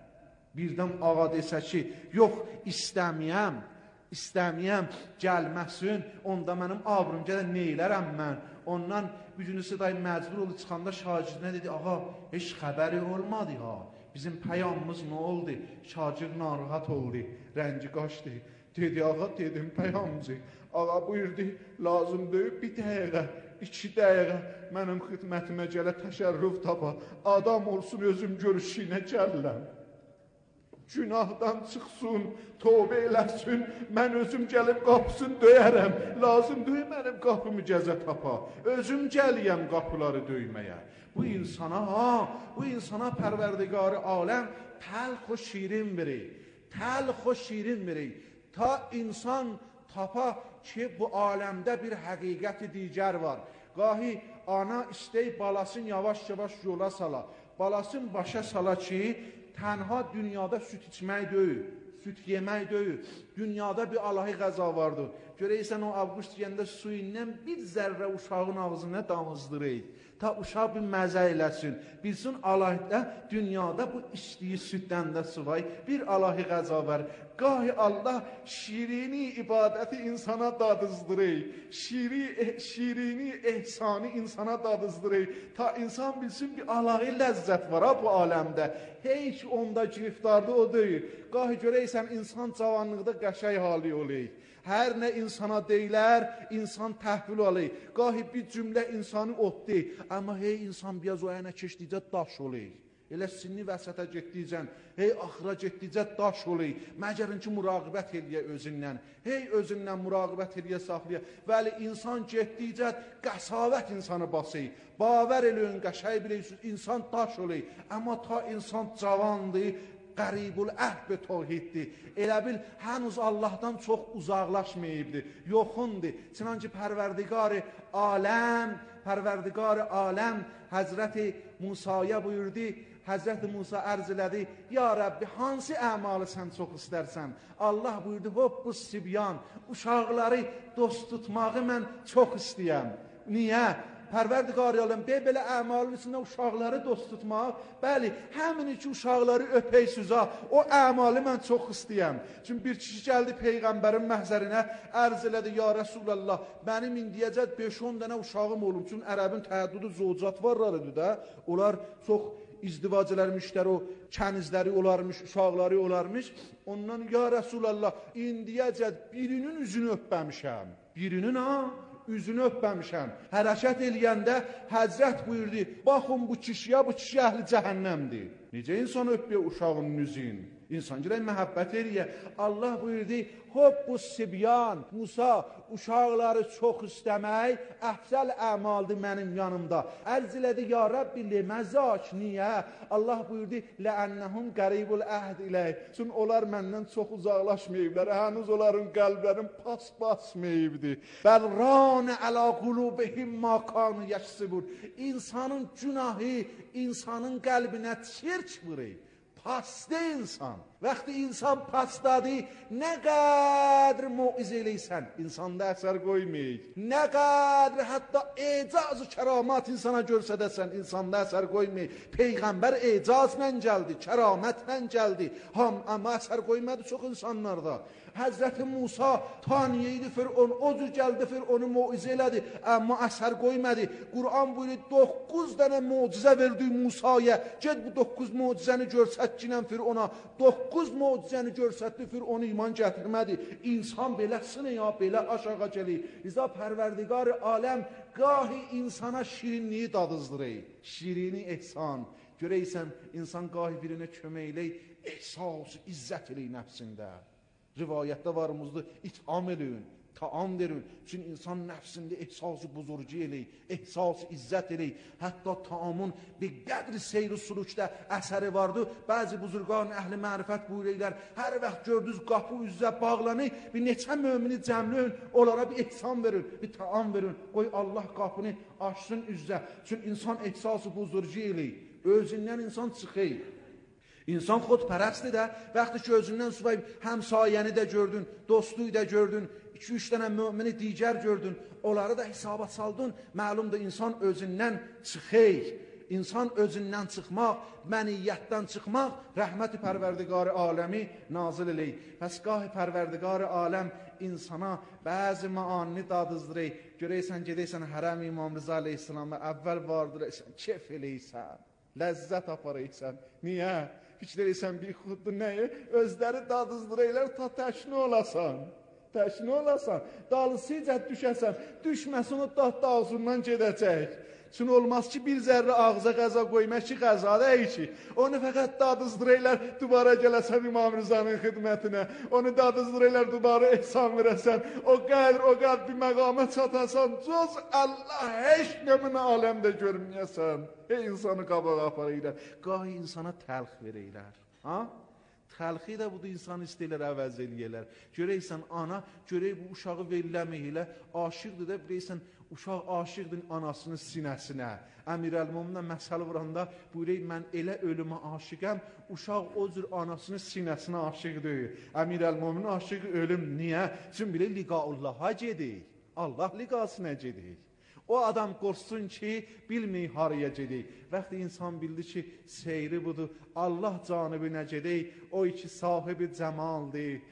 Birdən ağa desə ki, yox, istəmiyəm, istəmiyəm, gəlməsin. Onda mənim abrum gələ, neylərəm mən? Ondan bir günüsü dayı məcbur oldu, çıxanda şagirdinə dedi, ağa, heç xəbəri olmadı ha. Bizim pəyamımız nə oldu? Şagird narahat oldu, rəngi qaçdı. Dedi, ağa, dedim, pəyamcı, ağa buyurdu, lazım deyib bir dəqiqə, iki dəqiqə mənim xidmətimə gələ təşərrüf tapa, adam olsun özüm görüşünə gəlirəm. Günahdan çıxsın, tövbə eləsin, mən özüm gəlib qapısını döyərəm, lazım deyib mənim qapımı gəzə tapa, özüm gəliyəm qapıları döyməyə. Bu insana, ha, bu insana pərverdigarı aləm təlx o şirin verir, təlx o şirin verir. Ta insan tapa ki, bu aləmdə bir həqiqəti digər var. Qahi ana istəyib balasını yavaş-yavaş yola sala, balasını başa sala ki, tənha dünyada süt içmək deyil, süt yemək deyil. Dünyada bir alahi qəza vardır. Görəysən o avqust yəndə suyundan bir zərrə uşağın ağzına damızdırır. Ta uşaq bir məzə eləsin. Bilsin alahdə dünyada bu içdiyi süddən də sıvay bir alahi qəza var. Qahi Allah şirini ibadəti insana dadızdırır. Şiri, şirini ehsanı insana dadızdırır. Ta insan bilsin bir alahi ləzzət var ha bu aləmdə. Heç onda giriftarda o deyil. Qahi görəysən insan cavanlıqda qəşəy hali olur. Hər nə insana deyilər, insan təhvil alır. Qahi bir cümlə insanı otdur. Amma hey insan biraz o ənə keçdikcə daş olur. Elə sinni vəsətə getdikcə, hey axıra getdikcə daş olayı, məgərin ki, müraqibət eləyə özündən, hey özündən müraqibət eləyə saxlaya. Vəli insan getdikcə qəsavət insanı basıyı, bavər eləyin, qəşəy bilirsiniz, insan daş olayı. Amma ta insan cavandır, qəribul əhb tövhiddir. Elə bil, hənuz Allahdan çox uzaqlaşmayıbdır, yoxundur. Çınanki pərverdigar-ı aləm, pərverdigar aləm Həzrəti Musaya buyurdu, Həzrəti Musa ərz elədi, ya Rəbbi, hansı əmalı sən çox istərsən? Allah buyurdu, hopbu sibyan, uşaqları dost tutmağı mən çox istəyəm. Niyə? Pərverdigar aləm, be, belə əmalın içində uşaqları dost tutmaq, bəli, həmin iki uşaqları öpək süza, o əmalı mən çox istəyəm. Çünki bir kişi gəldi Peyğəmbərin məhzərinə, ərz elədi, ya Rəsulallah, mənim indiyəcət beş on dənə uşağım olum, çünki ərəbin təəddüdü zocat varlarıdır da, onlar çox izdivac eləmişlər, o kənizləri olarmış, uşaqları olarmış, ondan, ya Rəsulallah, indiyəcət birinin üzünü öpməmişəm, birinin ha? Üzünü öpməmişəm. Hərəkət eləyəndə Həzrət buyurdu, baxın bu kişiyə, bu kişi əhli cəhənnəmdir. Necə insan öpüyor uşağının üzün? İnsan gələk məhəbbət eləyə. Allah buyurdu, hopbu sibyan, Musa, uşaqları çox istəmək, əfsəl əmaldır mənim yanımda. Ərz elədi, ya Rabbi, ləməzak, niyə? Allah buyurdu, ləənnəhum qəribul əhd ilək. Çünki onlar məndən çox uzaqlaşmayıblar, hənuz onların qəlblərin pas basmayıbdır. Bəl ranə əla qulubihim makanu yəksibur. İnsanın günahı, insanın qəlbinə çirk vurur. Pasdə insan. Vaxtı insan pastadı, nə qədr muizə eləysən, insanda əsər qoymayıq. Nə qədr hətta ecaz-ı kəramat insana görsədəsən, insanda əsər qoymayıq. Peyğəmbər ecazla gəldi, kəramətlə gəldi. Ham, amma əsər qoymadı çox insanlarda. Həzrəti Musa tanıyıydı Fir'on, o cür gəldi Fir'onu muizə elədi, amma əsər qoymadı. Quran buyurdu, doqquz dənə mucizə verdi Musaya, ged bu doqquz mucizəni görsətkinən Fir'ona, doqquz mucizəni görsətdi Fir'onu iman gətirmədi. İnsan beləsini ya, belə aşağı gəlir. İza pərverdigar aləm qahi insana şirinliyi dadızdırır. Şirini ehsan. Görəysən, insan qahi birinə köməklək, ehsas, izzət elək nəfsində. Rivayətdə varımızdır, itam eləyin, taam verin. Çünki insan nəfsində ehsası buzurcu elək, ehsası izzət elək. Hətta taamın bir qədri seyr-i sülükdə əsəri vardı. Bəzi buzurqan əhli mərifət buyururlar, hər vaxt gördünüz qapı üzrə bağlanır, bir neçə mömini cəmləyin, onlara bir ehsan verin, bir taam verin. Qoy Allah qapını açsın üzrə. Çünki insan ehsası buzurcu elək, özündən insan çıxır. İnsan xodpərəstdir də, vaxtı ki, özündən subayıb, həmsayəni də gördün, dostuyu da gördün, iki üç dənə mümini digər gördün, onları da hesaba saldın, məlumdur, insan özündən çıxır. İnsan özündən çıxmaq, məniyyətdən çıxmaq, rəhməti pərverdigar-ı aləmi nazil eləyir. Pəs qahi pərverdigar-ı aləm insana bəzi maanini dadızdırır. Görəysən, gedəysən, hərəm İmam Rıza aleyhisselamı əvvəl vardıraysan, kef eləysən, ləzzət aparaysan. Niyə? Hiç deyirsən bir xuddu nəyi? Özləri dadızdırırlar, ta təşni olasan. Təşni olasan. Dalısıca düşəsən, düşməsin o dad ağzından gedəcək. Çünki olmaz ki, bir zərrə ağza qəza qoymaq ki, qəza deyil ki. Onu fəqət dadızdırırlar, dubara gələsən İmam Rızanın xidmətinə. Onu dadızdırırlar, dubara ehsan verəsən. O qədr, o qədr bir məqamə çatasan, cöz Allah, heç nəmin aləmdə görməyəsən. Ey insanı qabağa aparırlar. Qahi insana təlx verirlər. Ha? Təlxi də budur, insan istəyirlər, əvəz eləyirlər. Görəysən, ana, görək bu uşağı veriləməklə, aşıqdır da, biləysən, uşaq aşıqdır anasının sinəsinə. Əmir əl-Möminə məsəl vuranda, buyurək, mən elə ölümə aşıqəm, uşaq o cür anasının sinəsinə aşıqdır. Əmir əl-Mömin aşıq ölüm, niyə? Çünki bilək, liqaullaha gedik, Allah liqasına gedik. O adam qorxsun ki, bilməyik haraya gedək. Vaxtı insan bildi ki, seyri budur, Allah canibinə gedək, o iki sahibi cəmaldir.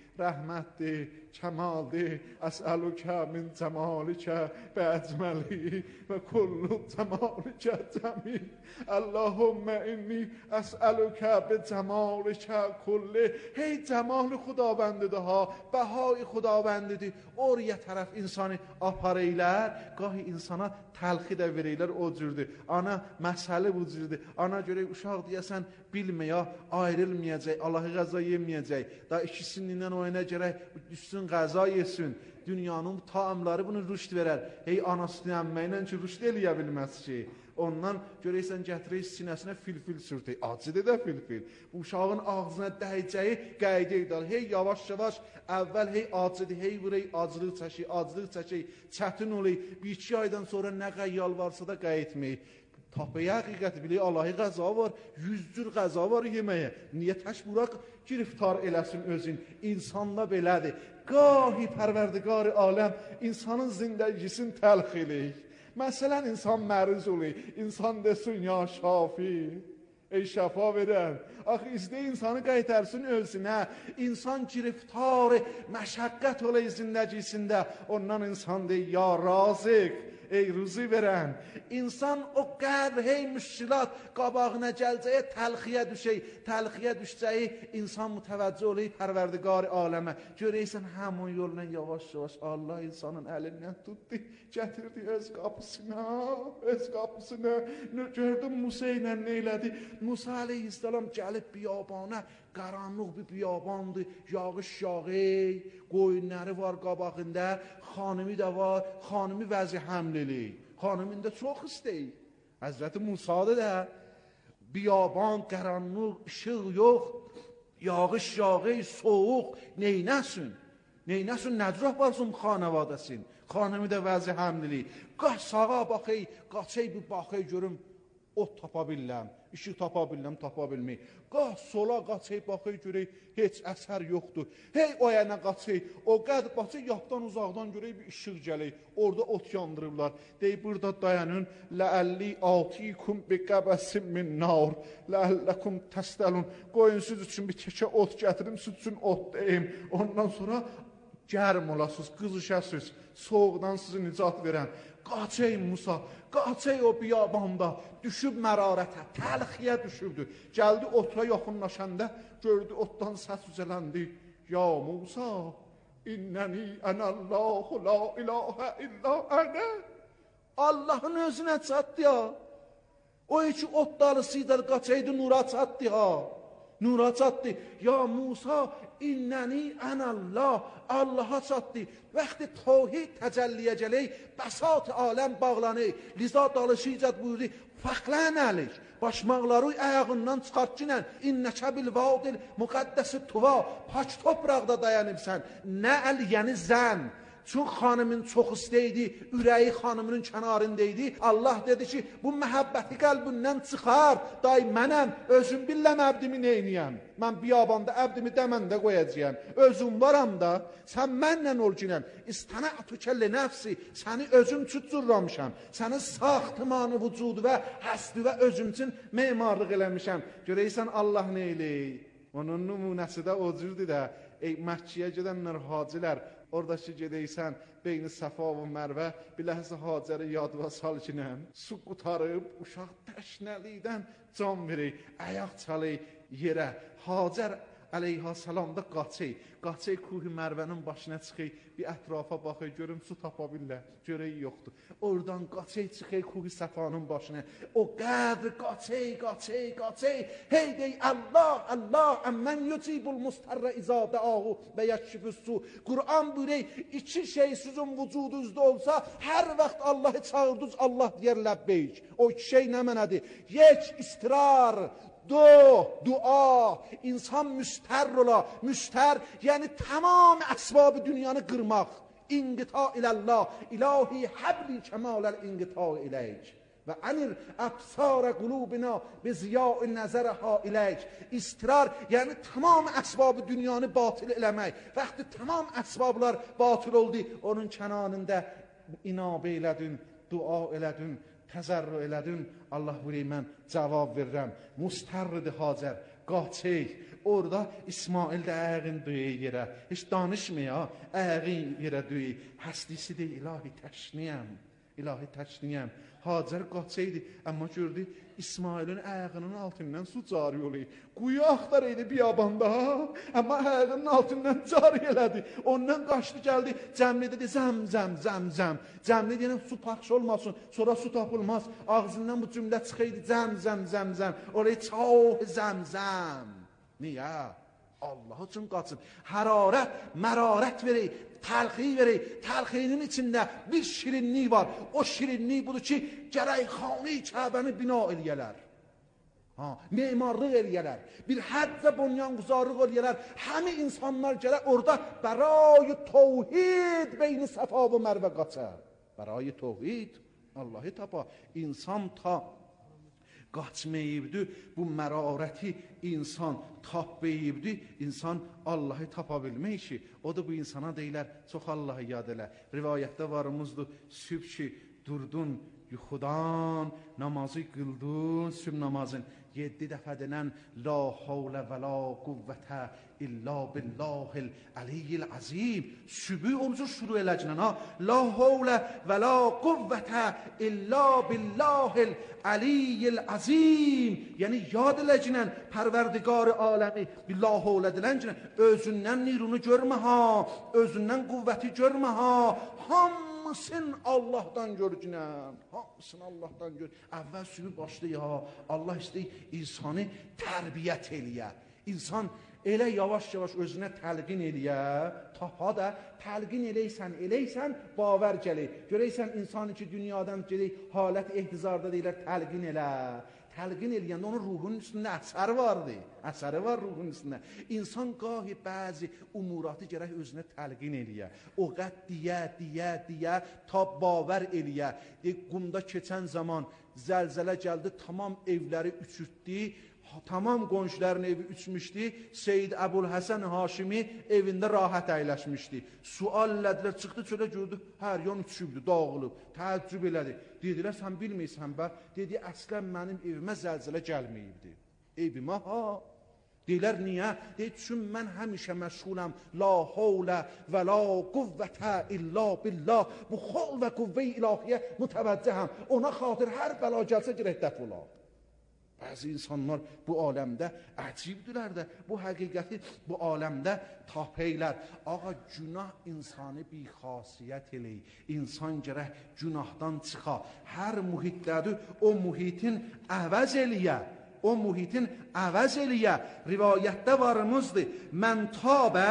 rəhmətdir, kəmaldir. Əsəlükə min cəmalikə bəəcməli və kullu cəmalikə cəmil. Allahümmə inni əsəlükə bi cəmalikə kulli. Hey cəmal xudavəndidir ha, bəhay xudavəndidir. Oraya tərəf insanı apareylər, qahi insana təlxi də vereylər o cürdür. Ana məsələ bu cürdür. Ana görək uşaq deyəsən bilməyə, ayrılmayacaq, Allahı qəza yeməyəcək. Da ikisindən oyuna gərək düşsün qəza yesin. Dünyanın taamları bunu rüşd verər. Hey anasını əmməklə ki, rüşd eləyə bilməz ki. Ondan görəysən gətirək sinəsinə filfil sürtək. Acıdır da filfil. Bu uşağın ağzına dəyəcəyi qayda edər. Hey yavaş-yavaş əvvəl hey acıdır, hey vurək, acılıq çəkək, acılıq çəkək, çətin olay. Bir iki aydan sonra nə qəyyal varsa da qəy etməyik. Tapıya həqiqəti bilək, Allahı qəza var, yüz cür qəza var yeməyə. Niyə təşburaq giriftar eləsin özün? İnsanda belədir. Qahi pərverdigar aləm insanın zindəgisini təlx eləyik. Məsələn, insan məriz olur, insan desin, ya şafi, ey şəfa verən. Axı, izlə insanı qaytərsın özünə, insan giriftar, məşəqqət olayı zindəgisində, ondan insan deyir, ya razıq, ey ruzi verən. İnsan o qədr, hey müşkilat qabağına gəlcəyə təlxiyə düşək, təlxiyə düşcəyi insan mütəvəccə olayı pərverdigar aləmə. Görəysən həmin yolla yavaş-yavaş Allah insanın əlindən tutdu, gətirdi öz qapısına, öz qapısına. Gördüm Musa ilə neylədi? Musa aleyhisselam gəlib biyabana, qaranlıq bir biyabandı, yağış yağır, qoyunları var qabağında, xanımı da var, xanımı vəzi həmlilik. Xanımın da çox istəyir. Həzrəti Musa'da da biyaban, qaranlıq, işıq yox, yağış yağır, soğuq, neynəsin? Neynəsin, nəcrah varsın xanavadəsin. Xanımı da vəzi həmlilik. Qaç sağa baxay, qaçay bir baxay görüm, ot tapa biləm, işıq tapa biləm, tapa bilməyim. Qaç sola qaçay, baxay görək, heç əsər yoxdur. Hey o yana qaçay, o qəd baxay, yapdan uzaqdan görək bir işıq gələk. Orada ot yandırırlar. Deyib, burada dayanın. Ləəlli atikum bi qəbəsim min nar. Ləəlləkum təstəlun. Qoyun siz üçün bir keçə ot gətirim, siz üçün ot deyim. Ondan sonra gərm olasınız, qızışasınız, soğuqdan sizi nicat verən. Qaçay Musa, qaçay o biyabanda, düşüb mərarətə, təlxiyə düşübdür. Gəldi otura yaxınlaşanda, gördü otdan səs üzələndi. Ya Musa, innəni ənəllahu la ilahə illa ənə. Allahın özünə çatdı ya. O iki ot dalısıydı, qaçaydı, nura çatdı ha. Nura çatdı. Ya Musa, innəni ənəllah, Allaha çatdı. Vəxti tavhid təcəlliyə gələk, bəsat aləm bağlanır. Liza dalışıyacaq buyurdu, fəxlən əlik. Başmaqları əyağından çıxartçınən, innəkə bil vadil müqəddəsi tuva, paç topraqda dayanıbsən. Nə əl, yəni zən. Çün xanımın çox istəydi, ürəyi xanımının kənarındaydı. Allah dedi ki, bu məhəbbəti qəlbindən çıxar. Day mənəm, özüm billəm əbdimi neyniyəm. Mən biyabanda əbdimi dəməndə qoyacağım. Özüm varam da, sən mənlə olginəm. İstənə atükəlli nəfsi, səni özüm çütcurlamışam. Sənin saxtımanı vücudu və həsdi və özüm üçün memarlıq eləmişəm. Görəysən Allah neyləyir? Onun nümunəsi də o cürdür də. Ey Məkkiyə gedənlər, hacilər, oradakı gedəysən, beyni Səfa və Mərvə, biləhsə Hacəri yad və salkinəm. Su qutarıb, uşaq təşnəlikdən can verir, əyaq çalır yerə. Hacər əleyhissalamda qaçır, qaçır Kuhi Mərvənin başına çıxır, bir ətrafa baxır, görüm su tapa billər, görək yoxdur. Oradan qaçır, çıxır Kuhi Səfanın başına, o qədr qaçır, qaçır, qaçır, hey dey Allah, Allah, əmmən yücibul mustarra izadə ahu və yəkşifüssü. Qur'an buyurur, iki şey sizin vücudunuzda olsa, hər vaxt Allah'ı çağırdınız, Allah deyər ləbbeyk. O iki şey nə mənədir? Yek, istirar, Do, dua, insan müstər ola, müstər, yəni tamam əsbabı dünyanı qırmaq. İnqita iləllah, ilahi həbli kəmaləl inqita iləyik. Və anir əbsara qulubina bi ziyai nəzərəha iləyik. İstirar, yəni tamam əsbabı dünyanı batil eləmək. Vaxtı tamam əsbablar batil oldu, onun kənanında inabə elədin, dua elədin, təzərrü elədin, Allah buyuruyor, mən cavab verirəm. Mustarrıdı Hacər, qaçək. Orada İsmail də ayağın döyək yerə. Heç danışmaya, ayağın yerə döyək. Həslisi de ilahi təşniyəm, ilahi təşniyəm. Hacər qaçaydı, amma gördü İsmailin ayağının altından su cari olayı. Quyu axtar idi biyabanda, amma ayağının altından cari elədi. Ondan qaçdı gəldi, cəmli dedi zəm zəm zəm zəm. Cəmli deyən su parç olmasın, sonra su tapılmaz. Ağzından bu cümlə çıxıydı zəm zəm zəm zəm. Oraya çox zəm zəm. Niyə? Allah üçün qaçın. Hərarət, mərarət verək, təlxi verək. Təlxinin içində bir şirinlik var. O şirinlik budur ki, gərək xanə-i Kəbəni bina eləyələr. Ha, memarlıq eləyələr. Bir həccə bunyanquzarlıq eləyələr. Həmi insanlar gərək orada bəray tevhid beyni Səfa və Mərvə qaçar. Bəray tevhid. Allahı tapa. İnsan ta qaçmayıbdı, bu mərarəti insan tapmayıbdı, insan Allahı tapa bilmək ki, o da bu insana deyilər, çox Allahı yad elə. Rivayətdə varımızdır, sübh ki, durdun yuxudan, namazı qıldın, sübh namazın, yeddi dəfə denən, la havlə və la quvvətə illa billahil aliyyil azim. Sübhü onucu şuru eləcnən, ha? La havlə və la quvvətə illa billahil aliyyil azim. Yəni, yad eləcnən, pərverdigar aləmi, la havlə diləncinən, özündən nirunu görmə, ha? Özündən quvvəti görmə, ha? Ham hamısın Allah'tan görünən, hamısın Allah'tan gör. Əvvəl sübü başlayır, ya Allah istəyir insanı tərbiyyət eləyə. İnsan elə yavaş-yavaş özünə təlqin eləyə, tapa da təlqin eləysən, eləysən, bavər gəlir. Görəysən insan ki, dünyadan gəlir, halət ehtizarda deyilər, təlqin elə. Təlqin eləyəndə onun ruhunun üstündə əsəri vardı. Əsəri var ruhunun üstündə. İnsan qahi bəzi umuratı gərək özünə təlqin eləyə. O qəd deyə, deyə, deyə, ta bavər eləyə. Qumda keçən zaman zəlzələ gəldi, tamam evləri üçürtdü. Tamam qonşuların evi üçmüşdü. Seyyid Əbulhəsən Haşimi evində rahat əyləşmişdi. Sual elədilər, çıxdı çölə gördü, hər yan üçübdü, dağılıb. Təəccüb elədi. Dedilər, sən bilməysən bə? Dedi, əslən mənim evimə zəlzələ gəlməyibdi. Evimə, ha? Deyilər, niyə? Deyir, çünki mən həmişə məşğulam. La havlə və la quvvətə illa billah. Bu xol və quvvə-i ilahiyyə mütəvəccəhəm. Ona xatir hər bəla gəlsə girək dəf olar. Bəzi insanlar bu aləmdə əcibdirlər də, bu həqiqəti bu aləmdə tapeylər. Ağa, günah insanı bir xasiyyət eləyir. İnsan gərək günahdan çıxa. Hər mühitlədir, o mühitin əvəz eləyə. O mühitin əvəz eləyə. Rivayətdə varımızdır. Mən tabə,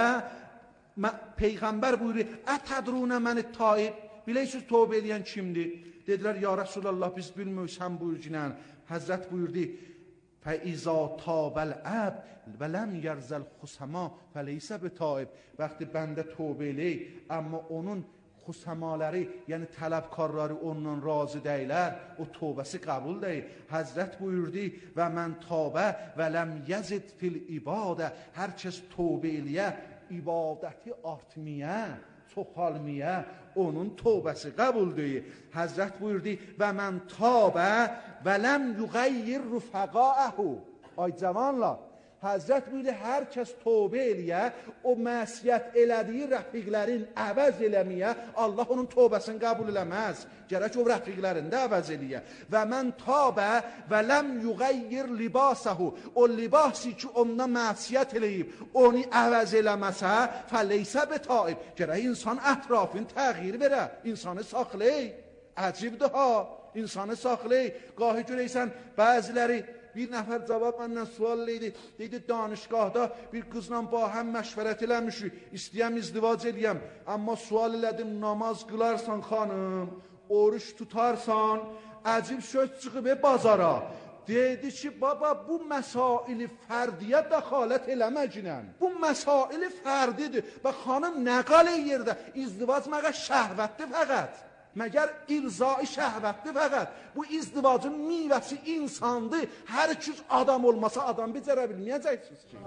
Peyğəmbər buyuruyor, ətədrunə məni taib. Biləysiz, tövbə eləyən kimdir? Dedilər, ya Rasulallah, biz bilmiyoruz sən buyurcunən. Həzrət buyurdu, fəizə tabəl əb və ləm yərzəl xusəma fəleysə bitaib. Vəqti bəndə tövbə eləyik, amma onun xusəmaları, yəni tələbkarları ondan razı deyilər, o tövbəsi qəbul deyil. Həzrət buyurdu, və mən tabə və ləm yəzid fil ibadə. Hər kəs tövbə eləyə, ibadəti artmaya, çoxalmaya, onun tövbəsi qəbul deyil. Həzrət buyurdu, və mən tabə və ləm yuğayyir rüfəqaəhu. Ay cavanlar, Həzrət buyurdu, hər kəs tövbə eləyə, o məsiyyət elədiyi rəfiqlərin əvəz eləməyə, Allah onun tövbəsini qəbul eləməz. Gərək o rəfiqlərində əvəz eləyə. Və mən tabə və ləm yuğayyir libasəhu. O libasi ki, ondan məsiyyət eləyib, onu əvəz eləməsə, fəleysə betaib. Gərək insan ətrafını təğyir verə, insanı saxlay. Əcibdir ha, insanı saxlay. Qahi görəysən, bəziləri, bir nəfər cavab məndən sual eləydi. Deydi, danışqahda bir qızla bahəm məşvərət eləmişik. İstəyəm izdivac eləyəm. Amma sual elədim, namaz qılarsan xanım, oruç tutarsan, əcib söz çıxıb bazara. Dedi ki, baba, bu məsaili fərdiyə dəxalət eləməcnən. Bu məsaili fərdidir. Və xanım nə qal yerdə? İzdivac məqə şəhvətdir fəqət. Məgər irzai şəhvətdir fəqət. Bu izdivacın meyvəsi insandır. Hər küz adam olmasa adam becərə bilməyəcəksiniz ki.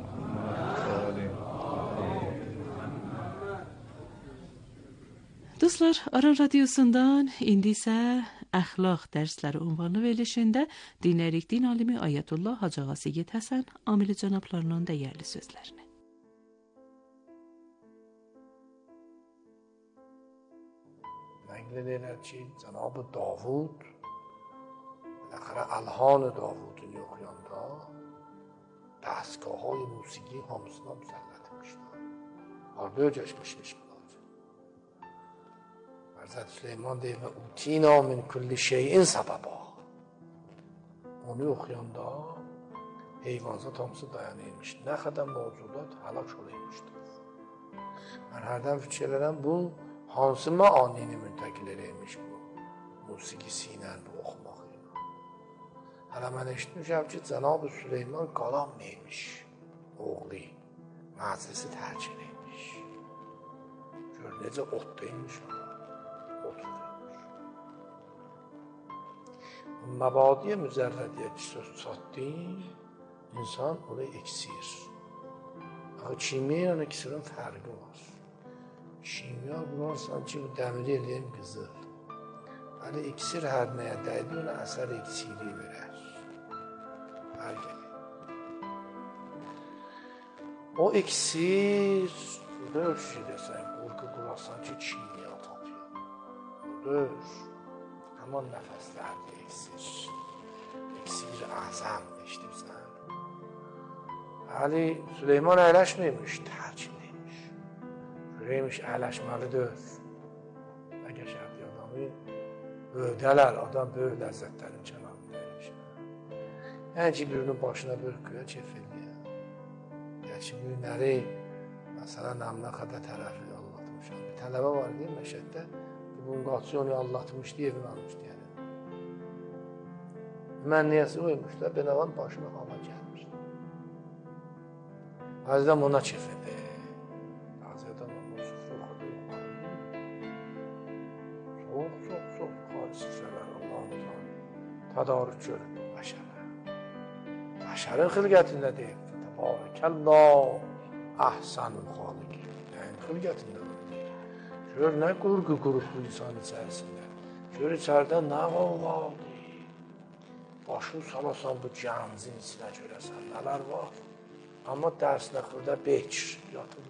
Do Dostlar, Aran Radyosu'ndan indi isə əxlaq dərsləri ünvanlı verilişində dinləyirik din alimi Ayətullah Hacı Ağa Seyid Həsən Amili cənablarının dəyərli sözlərini. نقل دیگر چی؟ جناب داوود بالاخره الهان داوود نیوخیاندا دستگاه های موسیقی همسنا مسلط میشدن آرده جاش بشمش بلاد حضرت سلیمان دیگه اوتینا من کل شیء سببا نیوخیاندا حیوانات همسا dayanıymış. Ne kadar mevcudat halak şoluymuş. Ben herden fikirlerim bu hansı maanini müntekileriymiş bu musiqisiyle bu okumak. Hala mən eşitmişəm ki, Cənab-ı Süleyman qalam neymiş, oğlu, məclisi tərk edilmiş. Gör, necə otdaymış o, otdaymış. Məbadiyə müzərrədiyə ki, söz çatdın, insan onu eksir. Axı, kimya ilə iksirin fərqi var. Kimya bularsan ki, bu dəmiri eləyəm qızıl. Hələ iksir hər nəyə dəydi, ona əsər eksiliyi verər. Hər gəlir. O iksir, burada ölçü desən, qorqu qulasan ki, kimya tapıyor. Burada ölç. Həman nəfəslərdir iksir. İksir əzəm eşitibsən. Həli Süleyman əyləşməymiş, tərkinliymiş. Görəymiş, əyləşməlidir. Əgər şərti adamı böyüdələr, adam böyük ləzzətlərin kənarında eləmişəm. Yəni ki, birinin başına böyük qıya kef eləyəm. Yəni ki, günləri, məsələn, namına qədər tərəfi anlatmışam. Bir tələbə var deyim, məşəddə, bunun qaçıyonu anlatmışdı, evini almışdı yəni. Mən niyəsi oymuşlar, benavan başına hava gəlmişdi. Azizəm ona kef edir. Azizəm ona sufra xadı yox. Çox, çox, çox hadisələr Allah'ın tədarük görür bu bəşərə. Bəşərin xilqətində deyil. Təbarəkəllah, əhsənul xaliqin. Yəni xilqətində deyil. Gör, nə qurqu qurub bu insan içərisində. Gör, içərdə nə vardır. Başını salasan bu gəmzin içinə görəsən, nələr var. Amma dərsinə xırda bekir, yatır.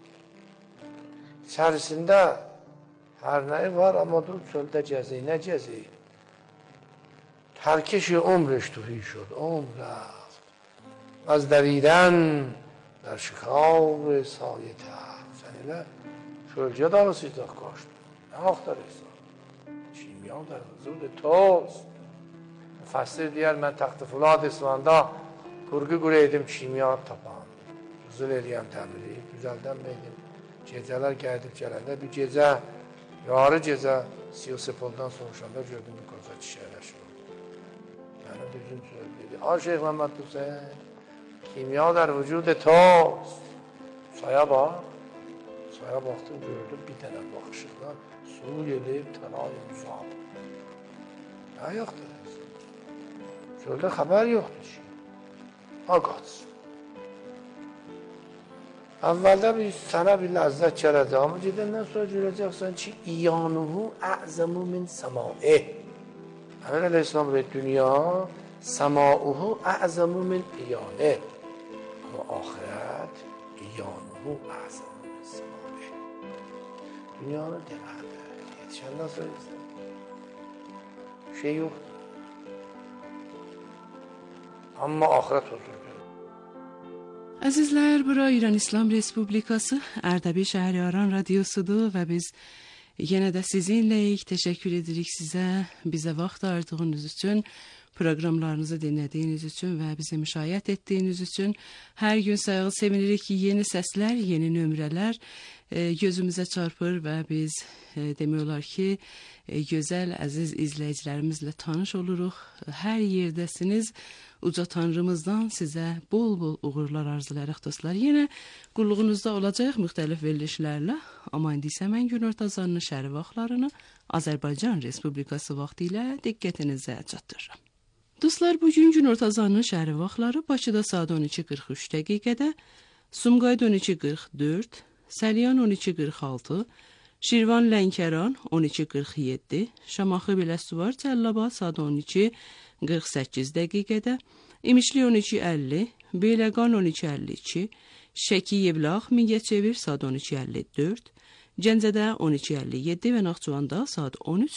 İçərisində hər nəyi var, amma dur çöldə gəzik. Nə gəzik? Tərkeş-i umrش tuhi şud, umr rفت. از دویدن در شکار سایه تفت. Sən elə çölgə dağı sıcaq qaçdı. Nə axtarırsan? Kimya در حضور توست. Müfəssir deyər, mən Təxti Fülad İsvanda qurğu qureydim, kimya tapan. Qızıl eləyəm təmiri, güzəldən beydim. Gecələr gəldik gələndə bir gecə, yarı gecə Siyosepoldan soruşanda gördüm bir qoca çiçəkləşir. Yəni düzün söyledi. Ay Şeyh Məhəmməd Hüseyin, kimya در وجود توست. Saya bax. Saya baxdım, gördüm bir dənə baxışıqdan su yelib, tənay uzaq. Nə yoxdur? Çöldə xəbər yoxdur ki. Ha qaçsın. Əvvəldə bir sənə bir ləzzət gələcək, amma gedəndən sonra görəcəksən ki, iyanuhu əzəmu min səmae. Əmir Əleyhisselam deyir, dünya səmauhu əzəmu min iyanə. Amma axirət iyanuhu əzəmu min səmae. Dünyanı deməlidir. Yetişəndən sonra izlədir. Şey yoxdur. Amma axirət huzur görür. Əzizlər, bura İran İslam Respublikası Ərdəbil şəhəri Aran radiosudur və biz yenə də sizinləyik. Təşəkkür edirik sizə, bizə vaxt ayırdığınız üçün, proqramlarınızı dinlədiyiniz üçün və bizi müşayiət etdiyiniz üçün. Hər gün sayığı sevinirik ki, yeni səslər, yeni nömrələr e, gözümüzə çarpır və biz e, demək olar ki, e, gözəl, əziz izləyicilərimizlə tanış oluruq. Hər yerdəsiniz. Uca Tanrımızdan sizə bol-bol uğurlar arzulayırıq dostlar. Yenə qulluğunuzda olacaq müxtəlif verilişlərlə. Amma indi isə mən günorta azanının şəhəri vaxtlarını Azərbaycan Respublikası vaxtı ilə diqqətinizə çatdırıram. Dostlar, bugün günorta azanının şəhəri vaxtları Bakıda saat on iki qırx üç dəqiqədə, Sumqayıt on iki qırx dörd, Səlyan on iki qırx altı, Şirvan Lənkəran on iki qırx yeddi, Şamaxı Biləsuvar Cəllabad saat on iki qırx səkkiz dəqiqədə, İmişli on iki əlli, Beyləqan on iki əlli iki, Şəki Yevlax Mingəçevir saat on iki əlli dörd, Gəncədə on iki əlli yeddi və Naxçıvanda saat on üç